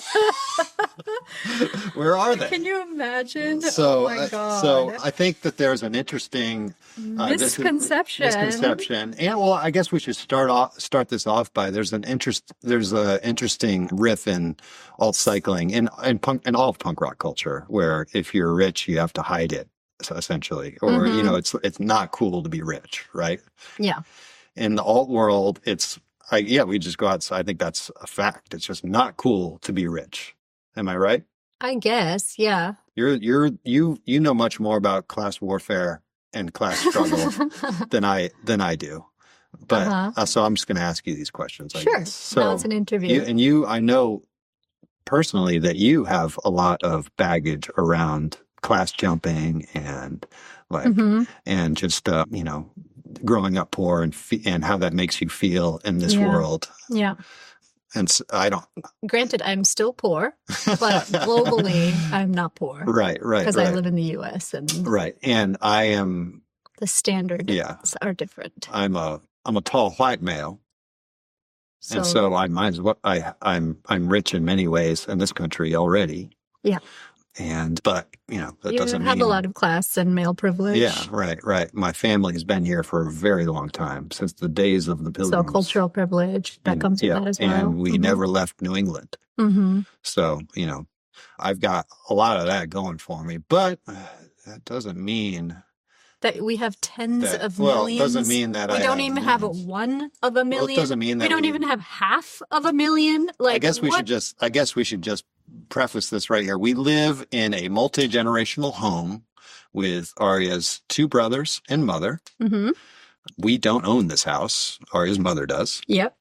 Where are they? Can you imagine? So, oh my God. so I think that there's an interesting misconception. And well, I guess we should start this off by there's an interesting riff in alt cycling and all of punk rock culture where if you're rich, you have to hide it, so essentially, or it's not cool to be rich, right? Yeah. In the alt world, we just go outside. I think that's a fact. It's just not cool to be rich. Am I right? I guess, yeah. You know much more about class warfare and class struggle than I do. But so I'm just going to ask you these questions. I Sure. guess. So now it's an interview. I know personally that you have a lot of baggage around class jumping and and just growing up poor and how that makes you feel in this world. Yeah. And so I don't. Granted, I'm still poor, but globally, I'm not poor. Right. Because I live in the U.S. and and I am. The standards are different. I'm a tall white male, and so I might as well. I'm rich in many ways in this country already. Yeah. But that doesn't mean have a lot of class and male privilege. Yeah, right. My family has been here for a very long time, since the days of the Pilgrims. So cultural privilege that comes with that as well. And we never left New England. Mm-hmm. So I've got a lot of that going for me, but that doesn't mean that we have tens of millions. Well, it doesn't mean that we don't even have 1 of a million. Well, it doesn't mean that we don't even have half of a million. I guess we should just preface this right here. We live in a multi-generational home with Arya's 2 brothers and mother. Mm-hmm. We don't own this house. Arya's mother does. Yep.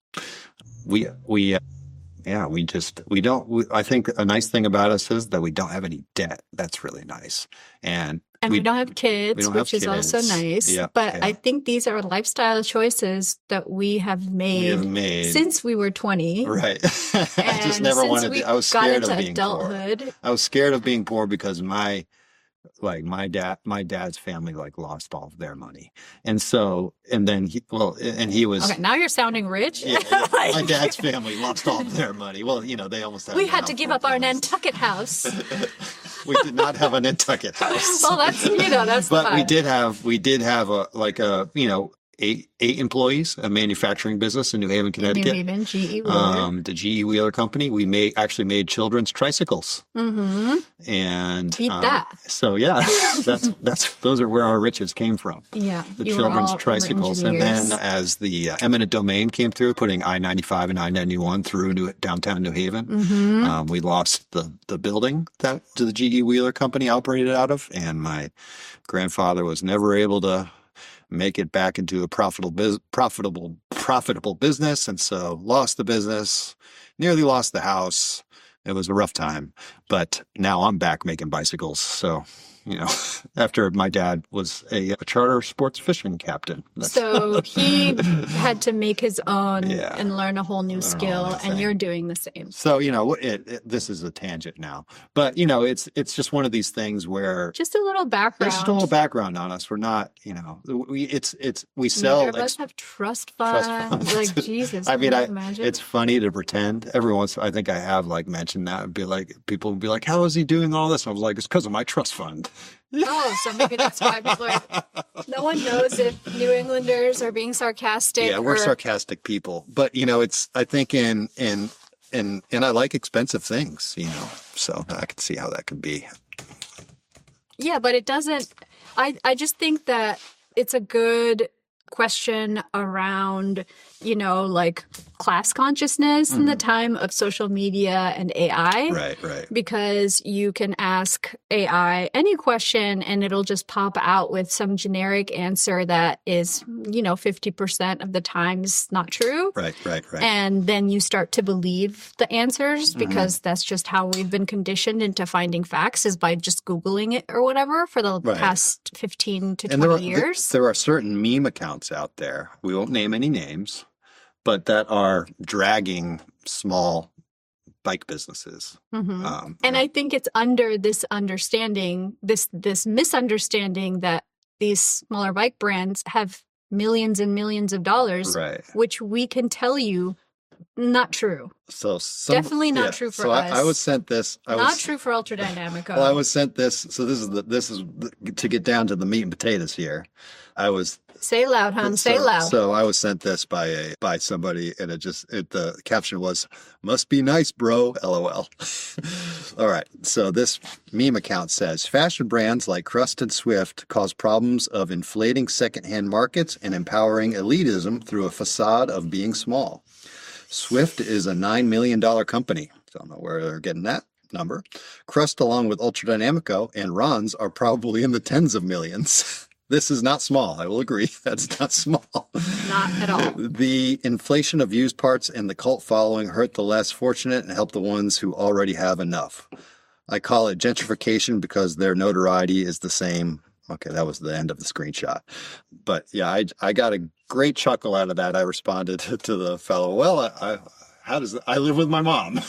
I think a nice thing about us is that we don't have any debt. That's really nice. And we don't have kids, which is also nice. Yeah, but I think these are lifestyle choices that we have made since we were 20. Right. I just never wanted to. I was scared of being adulthood. Poor. I was scared of being poor because my dad's family lost all of their money. And then he was. Okay, now you're sounding rich. Yeah, my dad's family lost all of their money. Well, they almost had. We had to give up our Nantucket house. We did not have a Nantucket house. Well, that's but we did have eight employees, a manufacturing business in New Haven, Connecticut. New Haven, GE Wheeler. The GE Wheeler company. We actually made children's tricycles. Mm-hmm. And beat that. So those are where our riches came from. Yeah, the children's tricycles, and then as the eminent domain came through, putting I-95 and I-91 through downtown New Haven, we lost the building that the GE Wheeler company operated out of, and my grandfather was never able to make it back into a profitable business, and so lost the business, nearly lost the house. It was a rough time, but now I'm back making bicycles. So, after my dad was a charter sports fishing captain. So he had to make his own and learn a whole new skill, and you're doing the same. So, this is a tangent now, but it's just one of these things where just a little background. Just a little background on us. We're not, we sell. Neither of us have trust funds. Like Jesus. I mean, it's funny to pretend. Every once, I think I have mentioned that and be like, people would be like, "How is he doing all this?" I was like, "It's because of my trust fund." Oh, so maybe that's why people no one knows if New Englanders are being sarcastic. Yeah, we're sarcastic people. But, I think and I like expensive things, so I can see how that could be. Yeah, but it doesn't, I just think that it's a good question around, like class consciousness in the time of social media and AI. Right. Because you can ask AI any question and it'll just pop out with some generic answer that is, 50% of the times not true. Right. And then you start to believe the answers because that's just how we've been conditioned into finding facts, is by just Googling it or whatever for the past 15 to 20 years. There are certain meme accounts out there, we won't name any names, but that are dragging small bike businesses. And I think it's under this understanding, this misunderstanding that these smaller bike brands have millions and millions of dollars, which we can tell you not true. So definitely not true for us. I was sent this. Not true for Ultra Dynamico. Well, I was sent this. So this is to get down to the meat and potatoes here. Say loud, hon. Say loud. So I was sent this by somebody, and the caption was, "Must be nice, bro. LOL." All right. So this meme account says, fashion brands like Crust and Swift cause problems of inflating secondhand markets and empowering elitism through a facade of being small. Swift is a $9 million company. Don't know where they're getting that number. Crust, along with Ultra Dynamico and Ron's, are probably in the tens of millions. This is not small. I will agree. That's not small. Not at all. The inflation of used parts and the cult following hurt the less fortunate and help the ones who already have enough. I call it gentrification because their notoriety is the same. Okay, that was the end of the screenshot. But yeah, I got a great chuckle out of that. I responded to the fellow, well, I live with my mom.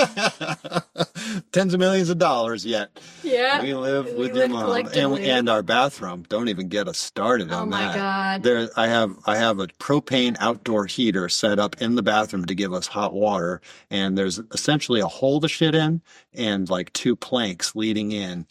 Tens of millions of dollars, yet we live with your mom. And our bathroom, don't even get us started on that. Oh my God. I have a propane outdoor heater set up in the bathroom to give us hot water, and there's essentially a hole to shit in and like 2 planks leading in.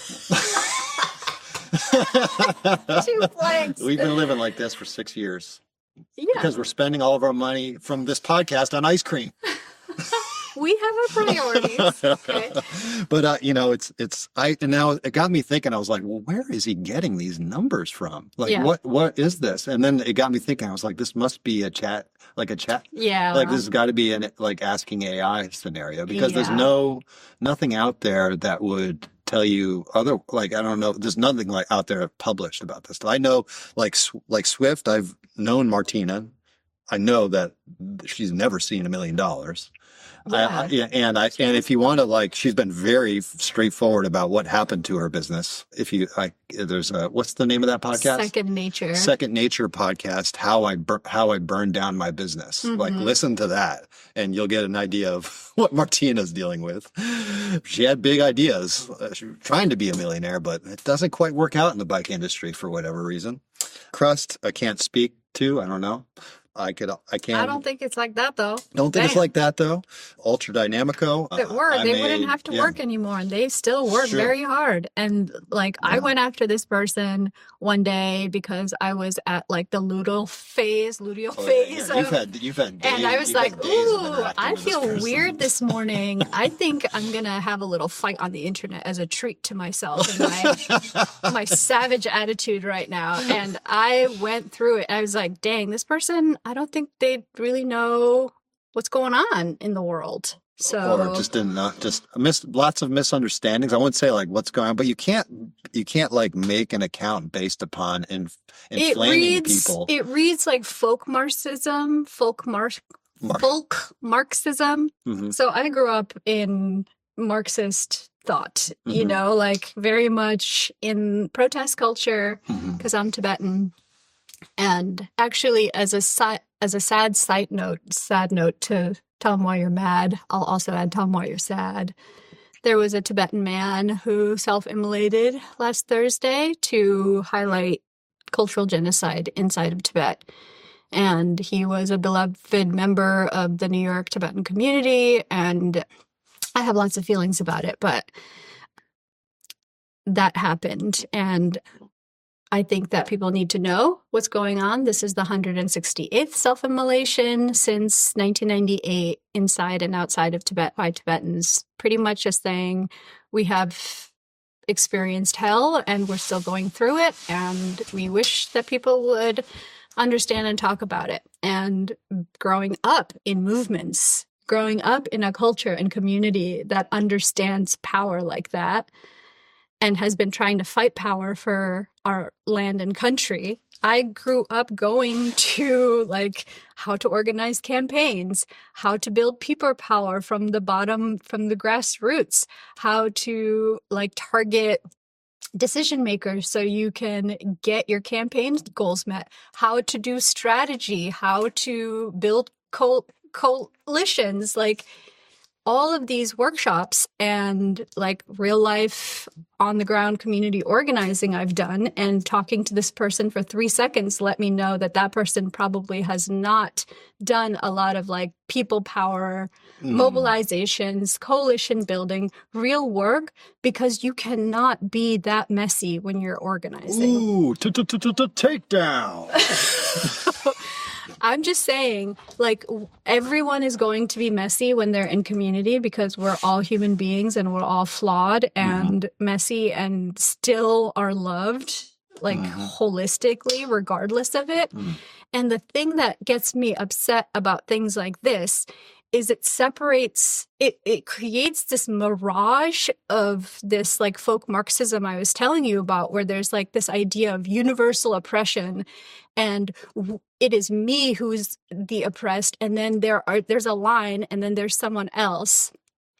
2 planks. We've been living like this for 6 years. Yeah. Because we're spending all of our money from this podcast on ice cream. We have our priorities. Okay. But now it got me thinking. I was like, well, where is he getting these numbers from? Like, what is this? And then it got me thinking. I was like, this must be a chat. Yeah. Like this has got to be an asking AI scenario, because there's nothing out there that would tell you I don't know. There's nothing out there published about this. I know like Swift. I've known Martina. I know that she's never seen $1 million. Yeah. And if you want to, she's been very straightforward about what happened to her business. There's what's the name of that podcast? Second Nature podcast. How I burned down my business. Listen to that, and you'll get an idea of what Martina's dealing with. She had big ideas. She was trying to be a millionaire, but it doesn't quite work out in the bike industry for whatever reason. Crust, I can't speak to. I don't know. I can't. I don't think it's like that, though. Don't think it's like that, though. Ultra Dynamico. If it were, they wouldn't have to work anymore, and they still work very hard. And I went after this person one day because I was at the luteal phase. You've had days. And I was like, ooh, I feel weird this morning. I think I'm gonna have a little fight on the internet as a treat to myself and my savage attitude right now. And I went through it. I was like, dang, this person, I don't think they really know what's going on in the world. So, or lots of misunderstandings. I wouldn't say what's going on, but you can't make an account based upon inflaming people. It reads like folk Marxism. Mm-hmm. So I grew up in Marxist thought, very much in protest culture because I'm Tibetan. And actually, as a sad note to tell them why you're mad, I'll also add tell them why you're sad. There was a Tibetan man who self-immolated last Thursday to highlight cultural genocide inside of Tibet. And he was a beloved member of the New York Tibetan community, and I have lots of feelings about it, but that happened. And I think that people need to know what's going on. This is the 168th self-immolation since 1998 inside and outside of Tibet by Tibetans, pretty much just saying we have experienced hell and we're still going through it, and we wish that people would understand and talk about it. And growing up in movements, growing up in a culture and community that understands power like that and has been trying to fight power for our land and country, I grew up going to like how to organize campaigns, how to build people power from the bottom, from the grassroots, how to like target decision makers so you can get your campaign goals met, how to do strategy, how to build coalitions, like all of these workshops and like real life on the ground community organizing I've done, and talking to this person for 3 seconds let me know that that person probably has not done a lot of like people power, mobilizations, coalition building, real work, because you cannot be that messy when you're organizing. Ooh, takedown. I'm just saying, like, everyone is going to be messy when they're in community because we're all human beings and we're all flawed and messy and still are loved, like, holistically, regardless of it. And the thing that gets me upset about things like this is it separates, it creates this mirage of this like folk Marxism I was telling you about, where there's like this idea of universal oppression and it is me who's the oppressed. And then there's a line and then there's someone else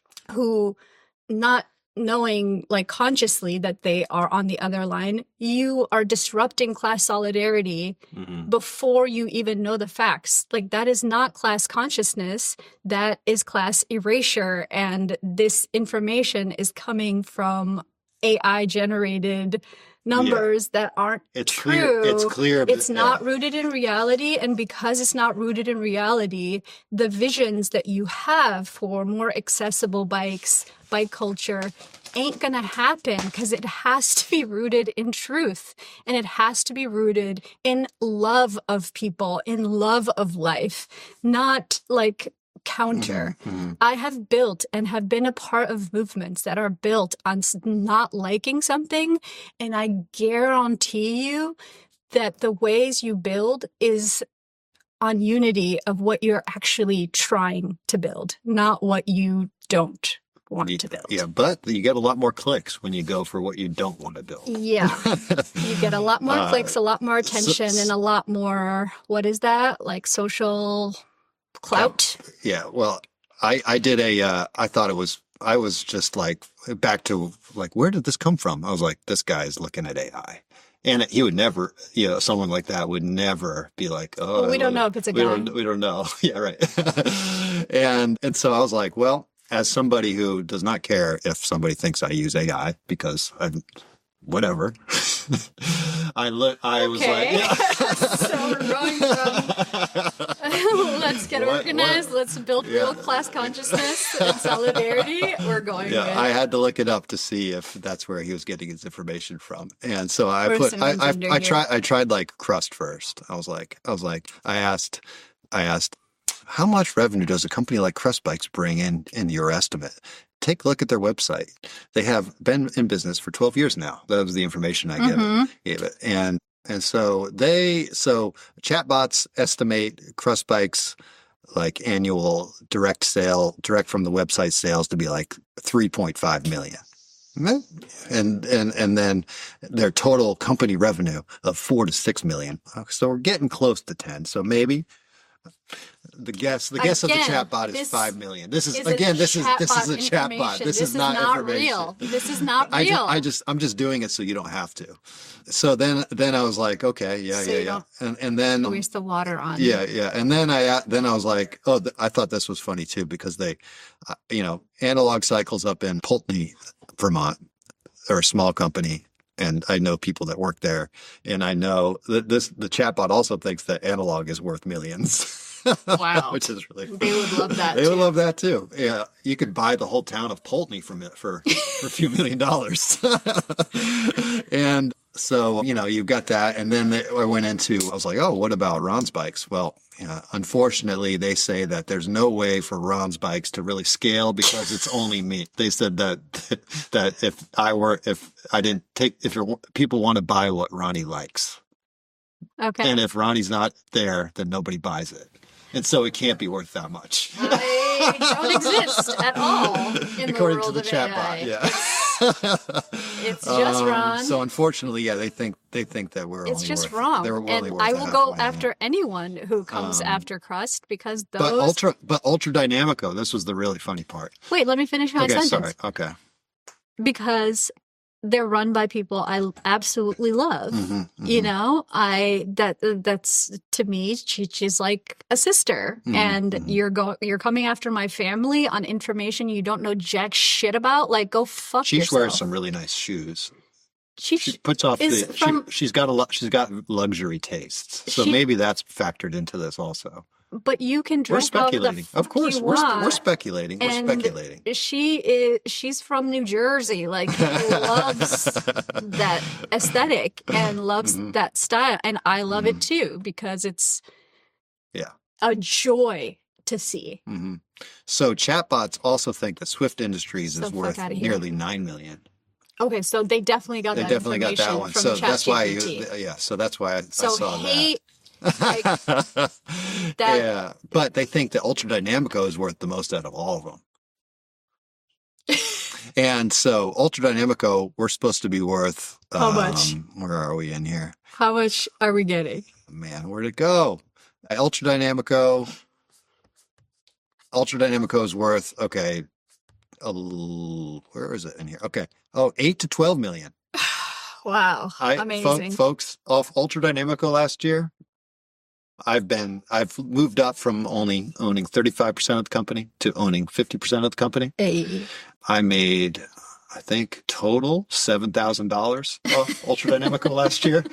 who, not knowing like consciously that they are on the other line, you are disrupting class solidarity before you even know the facts. Like that is not class consciousness, that is class erasure. And this information is coming from AI generated numbers that aren't true. It's clear. It's not rooted in reality. And because it's not rooted in reality, the visions that you have for more accessible bikes, bike culture, ain't going to happen, because it has to be rooted in truth. And it has to be rooted in love of people, in love of life, not like counter. I have built and have been a part of movements that are built on not liking something. And I guarantee you that the ways you build is on unity of what you're actually trying to build, not what you don't want to build. Yeah, but you get a lot more clicks when you go for what you don't want to build. Yeah. You get a lot more clicks, a lot more attention, and a lot more, what is that? Like social clout? Yeah, well, I did I thought I was just like, back to like, where did this come from? I was like, this guy's looking at AI. And he would never, someone like that would never be like, oh. Well, we don't know if it's a guy. We don't know. Yeah, right. and so I was like, well, as somebody who does not care if somebody thinks I use AI, because whatever. I was like, yeah. So we're going from let's get organized, let's build real class consciousness and solidarity. We're going with. I had to look it up to see if that's where he was getting his information from. And so I tried like crust first. I asked, how much revenue does a company like Crust Bikes bring in your estimate? Take a look at their website. They have been in business for 12 years now. That was the information I gave it. And so chatbots estimate Crust Bikes like annual direct from the website sales to be like 3.5 million. And then their total company revenue of 4 to 6 million. So we're getting close to 10. So maybe the guess of the chatbot is 5 million. This is a chatbot. This is not information. Real. This is not real. I'm just doing it so you don't have to. So then I was like, okay, yeah. And then waste the water on. Yeah. And then I was like, oh, I thought this was funny too, because they, Analog Cycles up in Pulteney, Vermont, are a small company. And I know people that work there, and I know that the chatbot also thinks that Analog is worth millions. Wow. Which is really, they would love that. They would love that too. Yeah, you could buy the whole town of Pulteney from it for a few $1 million. And so, you've got that. And then I was like, oh, what about Ron's Bikes? Well, unfortunately, they say that there's no way for Ron's Bikes to really scale because it's only me. They said that if people want to buy what Ronnie likes, Okay. And if Ronnie's not there, then nobody buys it. And so it can't be worth that much. I don't exist at all in According the world to the of chatbot, AI. yeah. It's just Ron. So unfortunately, yeah, they think that we're It's only just worth, wrong. they're only And worth I a will half go million. after anyone who comes after Crust because those. But Ultra Dynamico, this was the really funny part. Wait, let me finish my Okay, sentence. sorry. Okay. Because they're run by people I absolutely love. You know, that's to me, she's like a sister, and you're coming after my family on information you don't know jack shit about. Like, go fuck She yourself. wears some really nice shoes. She Puts off is from- she's got luxury tastes. So She- maybe that's factored into this also. but you can We're dress however the speculating. fuck Of course, you we're want. speculating. We're And speculating. she's from New Jersey, like loves that aesthetic and loves that style, and I love it too because it's a joy to see. So chatbots also think that Swift Industries So is fuck worth outta here. nearly $9 million. Okay, so they definitely got They that definitely got information that one. from So that's why ChatGPT. so that's why I So saw hate like that. that. Yeah, but they think that Ultra Dynamico is worth the most out of all of them. And so Ultra Dynamico, we're supposed to be worth How much? Where are we in here? How much are we getting? Man, where'd it go? Ultra Dynamico is worth where is it in here? Okay. 8 to 12 million. Wow, amazing. Folks, off Ultra Dynamico last year, I've moved up from only owning 35% of the company to owning 50% of the company. Hey. I made, I think, total $7,000 off Ultra Dynamico last year.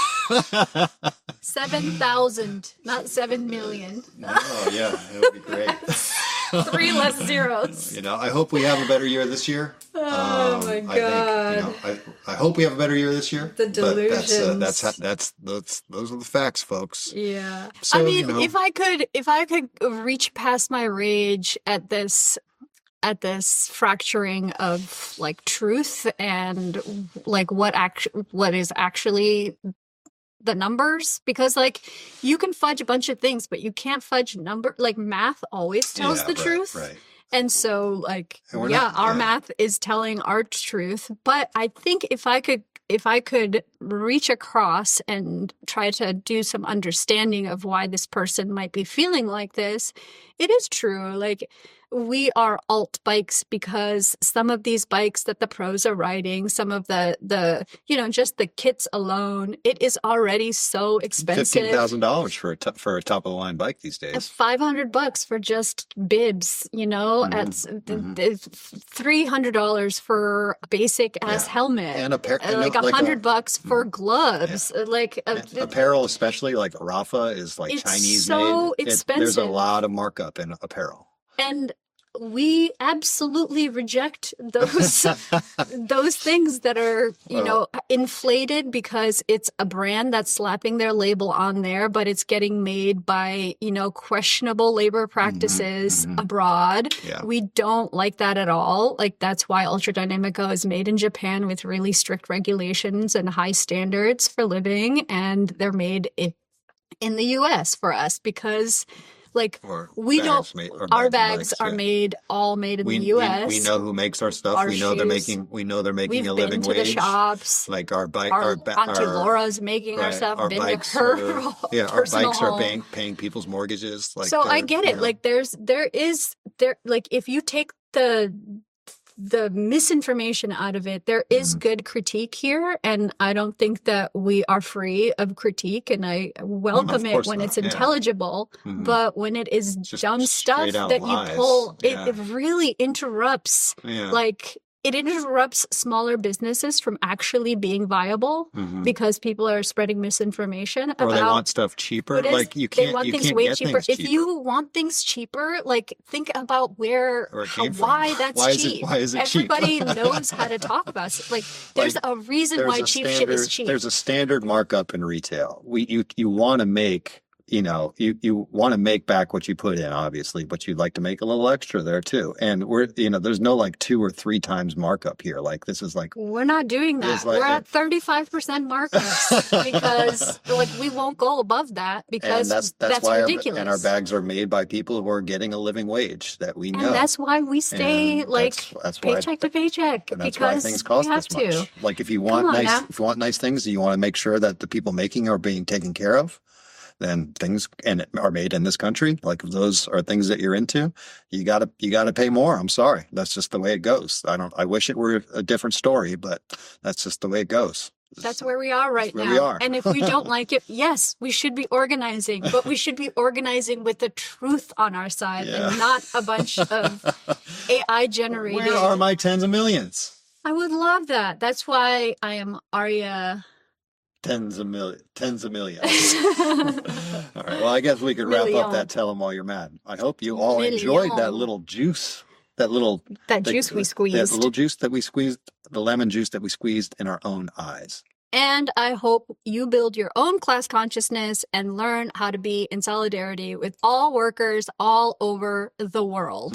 7,000, not 7 million. Oh yeah, that would be great. 3 less zeros. You know, I hope we have a better year this year. Oh my god! I hope we have a better year this year. The delusions. But those are the facts, folks. Yeah. So, I mean, if I could reach past my rage at this fracturing of like truth and like what is actually the numbers, because like you can fudge a bunch of things, but you can't fudge like math always tells the truth. Right. And so like, our math is telling our truth. But I think if I could reach across and try to do some understanding of why this person might be feeling like this, it is true. Like, we are alt bikes because some of these bikes that the pros are riding, some of the just the kits alone, it is already so expensive. $15,000 for a top of the line bike these days. $500 for just bibs, That's $300 for a basic ass helmet, and like $100 for gloves, apparel, especially like Rafa is like it's Chinese so made. expensive. There's a lot of markup in apparel. And we absolutely reject those things that are, inflated because it's a brand that's slapping their label on there, but it's getting made by, questionable labor practices abroad. Yeah. We don't like that at all. Like, that's why Ultra Dynamico is made in Japan with really strict regulations and high standards for living. And they're made in the US for us because like our bags are all made in the U.S. We know who makes our stuff. We know they're making a living wage. We've been to the shops. Like our Auntie Laura's making our stuff. Our been bikes to her our personal bikes home. are paying people's mortgages. Like, so I get it. Like there is like if you take the misinformation out of it, there is good critique here, and I don't think that we are free of critique, and I welcome it when it's intelligible. But when it is just dumb stuff that lies. You pull, Yeah. it really interrupts. Like, it interrupts smaller businesses from actually being viable because people are spreading misinformation or about. they want stuff cheaper. Like you They can't. want You things can't way get cheaper. things If you want things cheaper, like think about Where it came from. why that's Why is it- cheap. why is it cheap? Everybody knows how to talk about it. Like there's a reason why cheap shit is cheap. There's a standard markup in retail. You want to make you want to make back what you put in, obviously, but you'd like to make a little extra there too. And there's no like 2 or 3 times markup here. Like this is like, we're not doing that. like- We're at 35% markups because like we won't go above that and because that's why ridiculous. our bags are made by people who are getting a living wage that we know. And that's why we stay And like that's why, paycheck to paycheck and that's why because things cost we have this much. to. Like if you Come want on now. nice things, you want to make sure that the people making are being taken care of. Then things are made in this country. Like if those are things that you're into, you gotta pay more. I'm sorry, that's just the way it goes. I wish it were a different story, but that's just the way it goes. That's where we are right where now. we are. And if we don't like it, yes, we should be organizing, but we should be organizing with the truth on our side Yeah. and not a bunch of AI generated. Where are my tens of millions? I would love that. That's why I am Arya. Tens of millions. All right. Well, I guess we could wrap up Million. that. Tell them while you're mad. I hope you all enjoyed that Million. little juice. That Juice we That squeezed. little juice that we squeezed. The lemon juice that we squeezed in our own eyes. And I hope you build your own class consciousness and learn how to be in solidarity with all workers all over the world.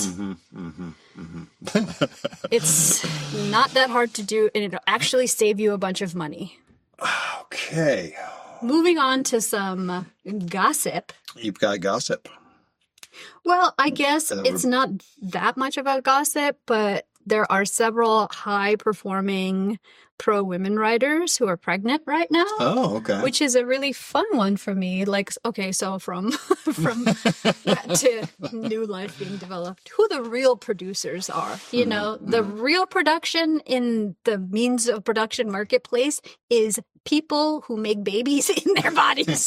It's not that hard to do, and it'll actually save you a bunch of money. Okay. Moving on to some gossip. You've got gossip. Well, I guess it's not that much about gossip, but there are several high-performing pro-women writers who are pregnant right now. Oh, okay. Which is a really fun one for me. Like, okay, so from that to new life being developed, who the real producers are. You know, the real production in the means of production marketplace is people who make babies in their bodies.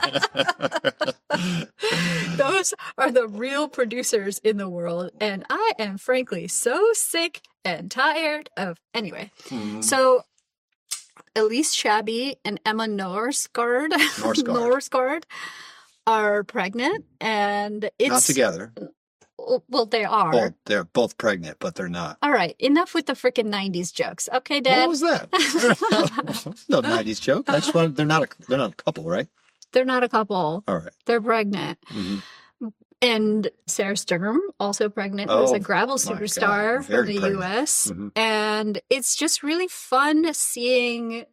Those are the real producers in the world. And I am frankly so sick and tired of, anyway. So Elise Shabby and Emma Norsgaard are pregnant, and it's Not together. Well, they are. Well, they're both pregnant, but they're not. All right, enough with the freaking 90s jokes. Okay, Dad? What was that? No 90s joke. I just wanted, they're not a couple, right? They're not a couple. All right. They're pregnant. And Sarah Sturm, also pregnant, was a gravel my superstar God. from Very the pregnant. US. And it's just really fun seeing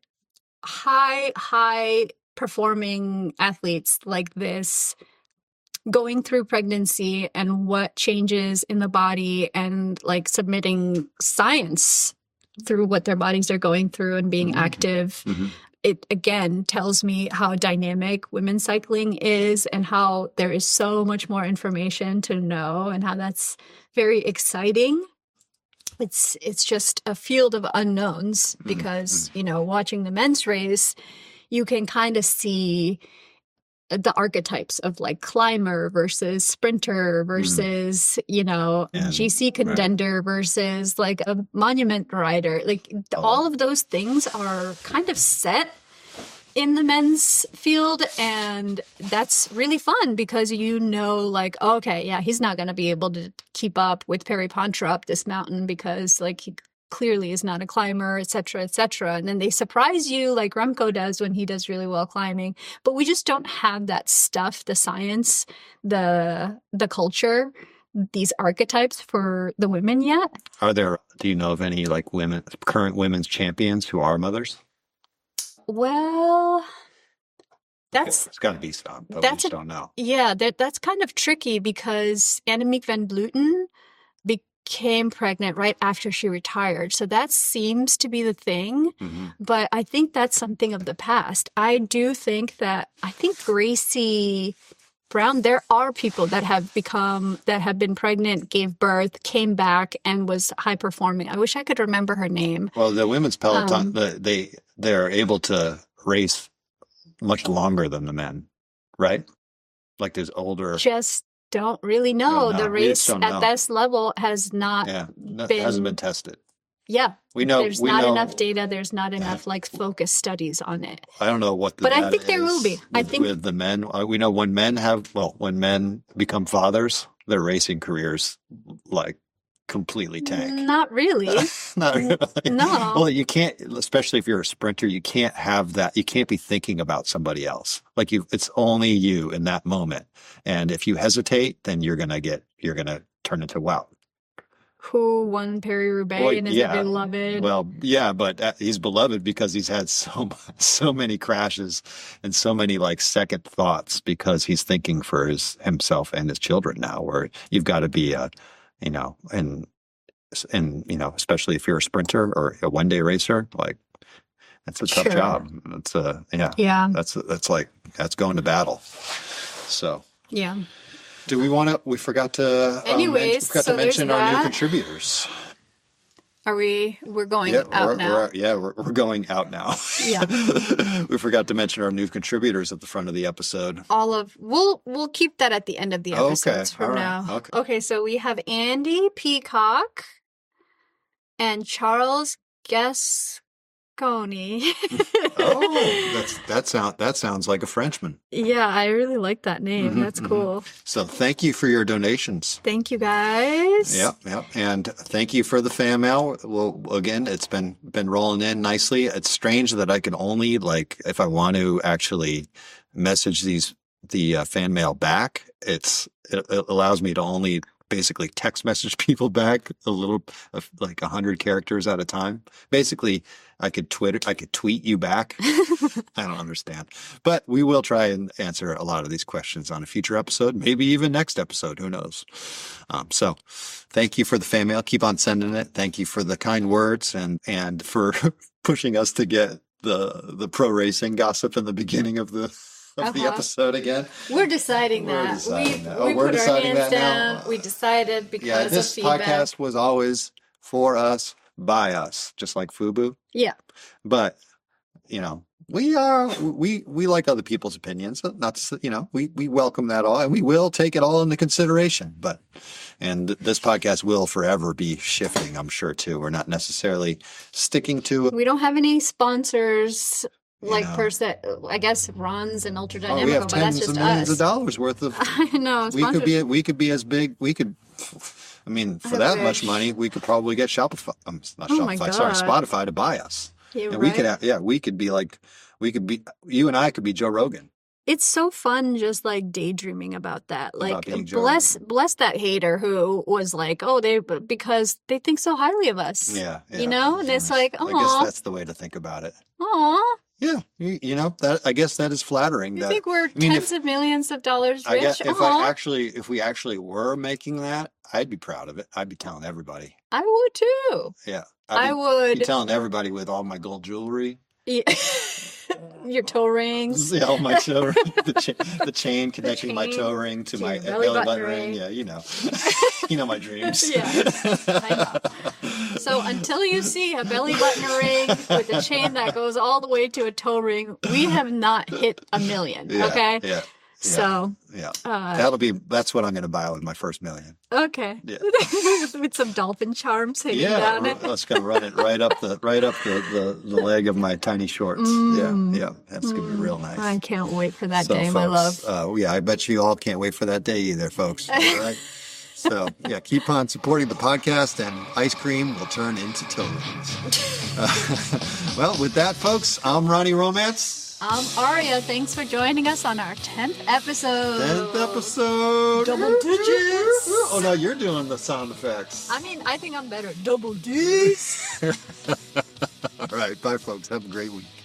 high performing athletes like this going through pregnancy and what changes in the body and like submitting science through what their bodies are going through and being active. It again tells me how dynamic women's cycling is and how there is so much more information to know and how that's very exciting. It's just a field of unknowns because, you know, watching the men's race, you can kind of see the archetypes of like climber versus sprinter versus, you know, GC contender versus like a monument rider. Like all of those things are kind of set in the men's field, and that's really fun because you know, like, okay, yeah, he's not going to be able to keep up with Perry Pontra up this mountain because like he clearly is not a climber, et cetera, and then they surprise you like Remco does when he does really well climbing. But we just don't have that stuff, the science, the culture, these archetypes for the women yet. Do you know of any like current women's champions who are mothers? Well, It's got to be some, but we just don't know. Yeah, that's kind of tricky because Annemiek van Vleuten became pregnant right after she retired. So that seems to be the thing. But I think that's something of the past. I think Gracie Brown, there are people that have been pregnant, gave birth, came back, and was high performing. I wish I could remember her name. Well, the women's peloton, they're able to race much longer than the men, right? Like there's older. Just don't really know. No, the we just race don't at know. this level has not hasn't been tested. Yeah. We know there's not enough data. There's not enough like focus studies on it. I don't know what the But I data think there will is be. I think with the men, we know when men become fathers, their racing careers like completely tank. Not really. Not really. No. Well, you can't, especially if you're a sprinter, you can't have that. You can't be thinking about somebody else. Like it's only you in that moment. And if you hesitate, then you're going to turn into wow. Who won Paris-Roubaix Well, and is yeah. beloved? Well, yeah, but he's beloved because he's had so many crashes and so many like second thoughts because he's thinking for himself and his children now. Where you've got to be and especially if you're a sprinter or a one-day racer, like that's a tough job. It's yeah. That's going to battle. So yeah. do we want to? We forgot to. Anyways, so mention our new that. contributors. Are we? We're going out now. We're going out now. Yeah. We forgot to mention our new contributors at the front of the episode. We'll keep that at the end of the episodes from now. Okay, so we have Andy Peacock and Charles Gasconi. That sounds like a Frenchman. Yeah, I really like that name. Mm-hmm, That's cool. So thank you for your donations. Thank you guys. Yep. And thank you for the fan mail. Well, again, it's been rolling in nicely. It's strange that I can only if I want to actually message the fan mail back, it allows me to only basically text message people back a little, like 100 characters at a time. Basically, I could tweet you back. I don't understand, but we will try and answer a lot of these questions on a future episode, maybe even next episode. Who knows? So thank you for the fan mail. Keep on sending it. Thank you for the kind words and for pushing us to get the pro racing gossip in the beginning of the episode again. We're deciding that. We put our hands down. We decided because this of feedback. podcast was always for us, by us, just like FUBU. Yeah. But, we like other people's opinions. Not to, we welcome that all, and we will take it all into consideration. And this podcast will forever be shifting, I'm sure, too. We're not necessarily sticking to it. We don't have any sponsors. Per se, I guess runs and Ultra Dynamico, we have but that's tens just of millions us. of dollars worth of. I know. We could be as big. We could. I mean, for that much money, we could probably get Shopify. Spotify to buy us. Yeah, and right. we could be you and I could be Joe Rogan. It's so fun just daydreaming about that. Bless that hater who was because they think so highly of us. Yeah. And it's I guess that's the way to think about it. Aw. Yeah, that I guess that is flattering. You think we're tens of millions of dollars rich? I guess if we actually were making that, I'd be proud of it. I'd be telling everybody. I would too. Yeah, I would be telling everybody with all my gold jewelry. Yeah. Your toe rings. Yeah, all my toe ring, the chain connecting my toe ring to my belly button ring. Yeah, my dreams. Yeah, I know. So until you see a belly button ring with a chain that goes all the way to a toe ring, we have not hit 1 million. Okay. Yeah. So that's what I'm going to buy with my first $1 million. Okay. Yeah. With some dolphin charms hanging down it. That's going to run it right up the leg of my tiny shorts. Yeah. That's going to be real nice. I can't wait for that day, my love. I bet you all can't wait for that day either, folks. All right. So, keep on supporting the podcast, and ice cream will turn into toe rings. Well, with that, folks, I'm Ronnie Romance. I'm Aria. Thanks for joining us on our 10th episode. 10th episode. Double digits. Oh, no, you're doing the sound effects. I think I'm better at double D's. All right. Bye, folks. Have a great week.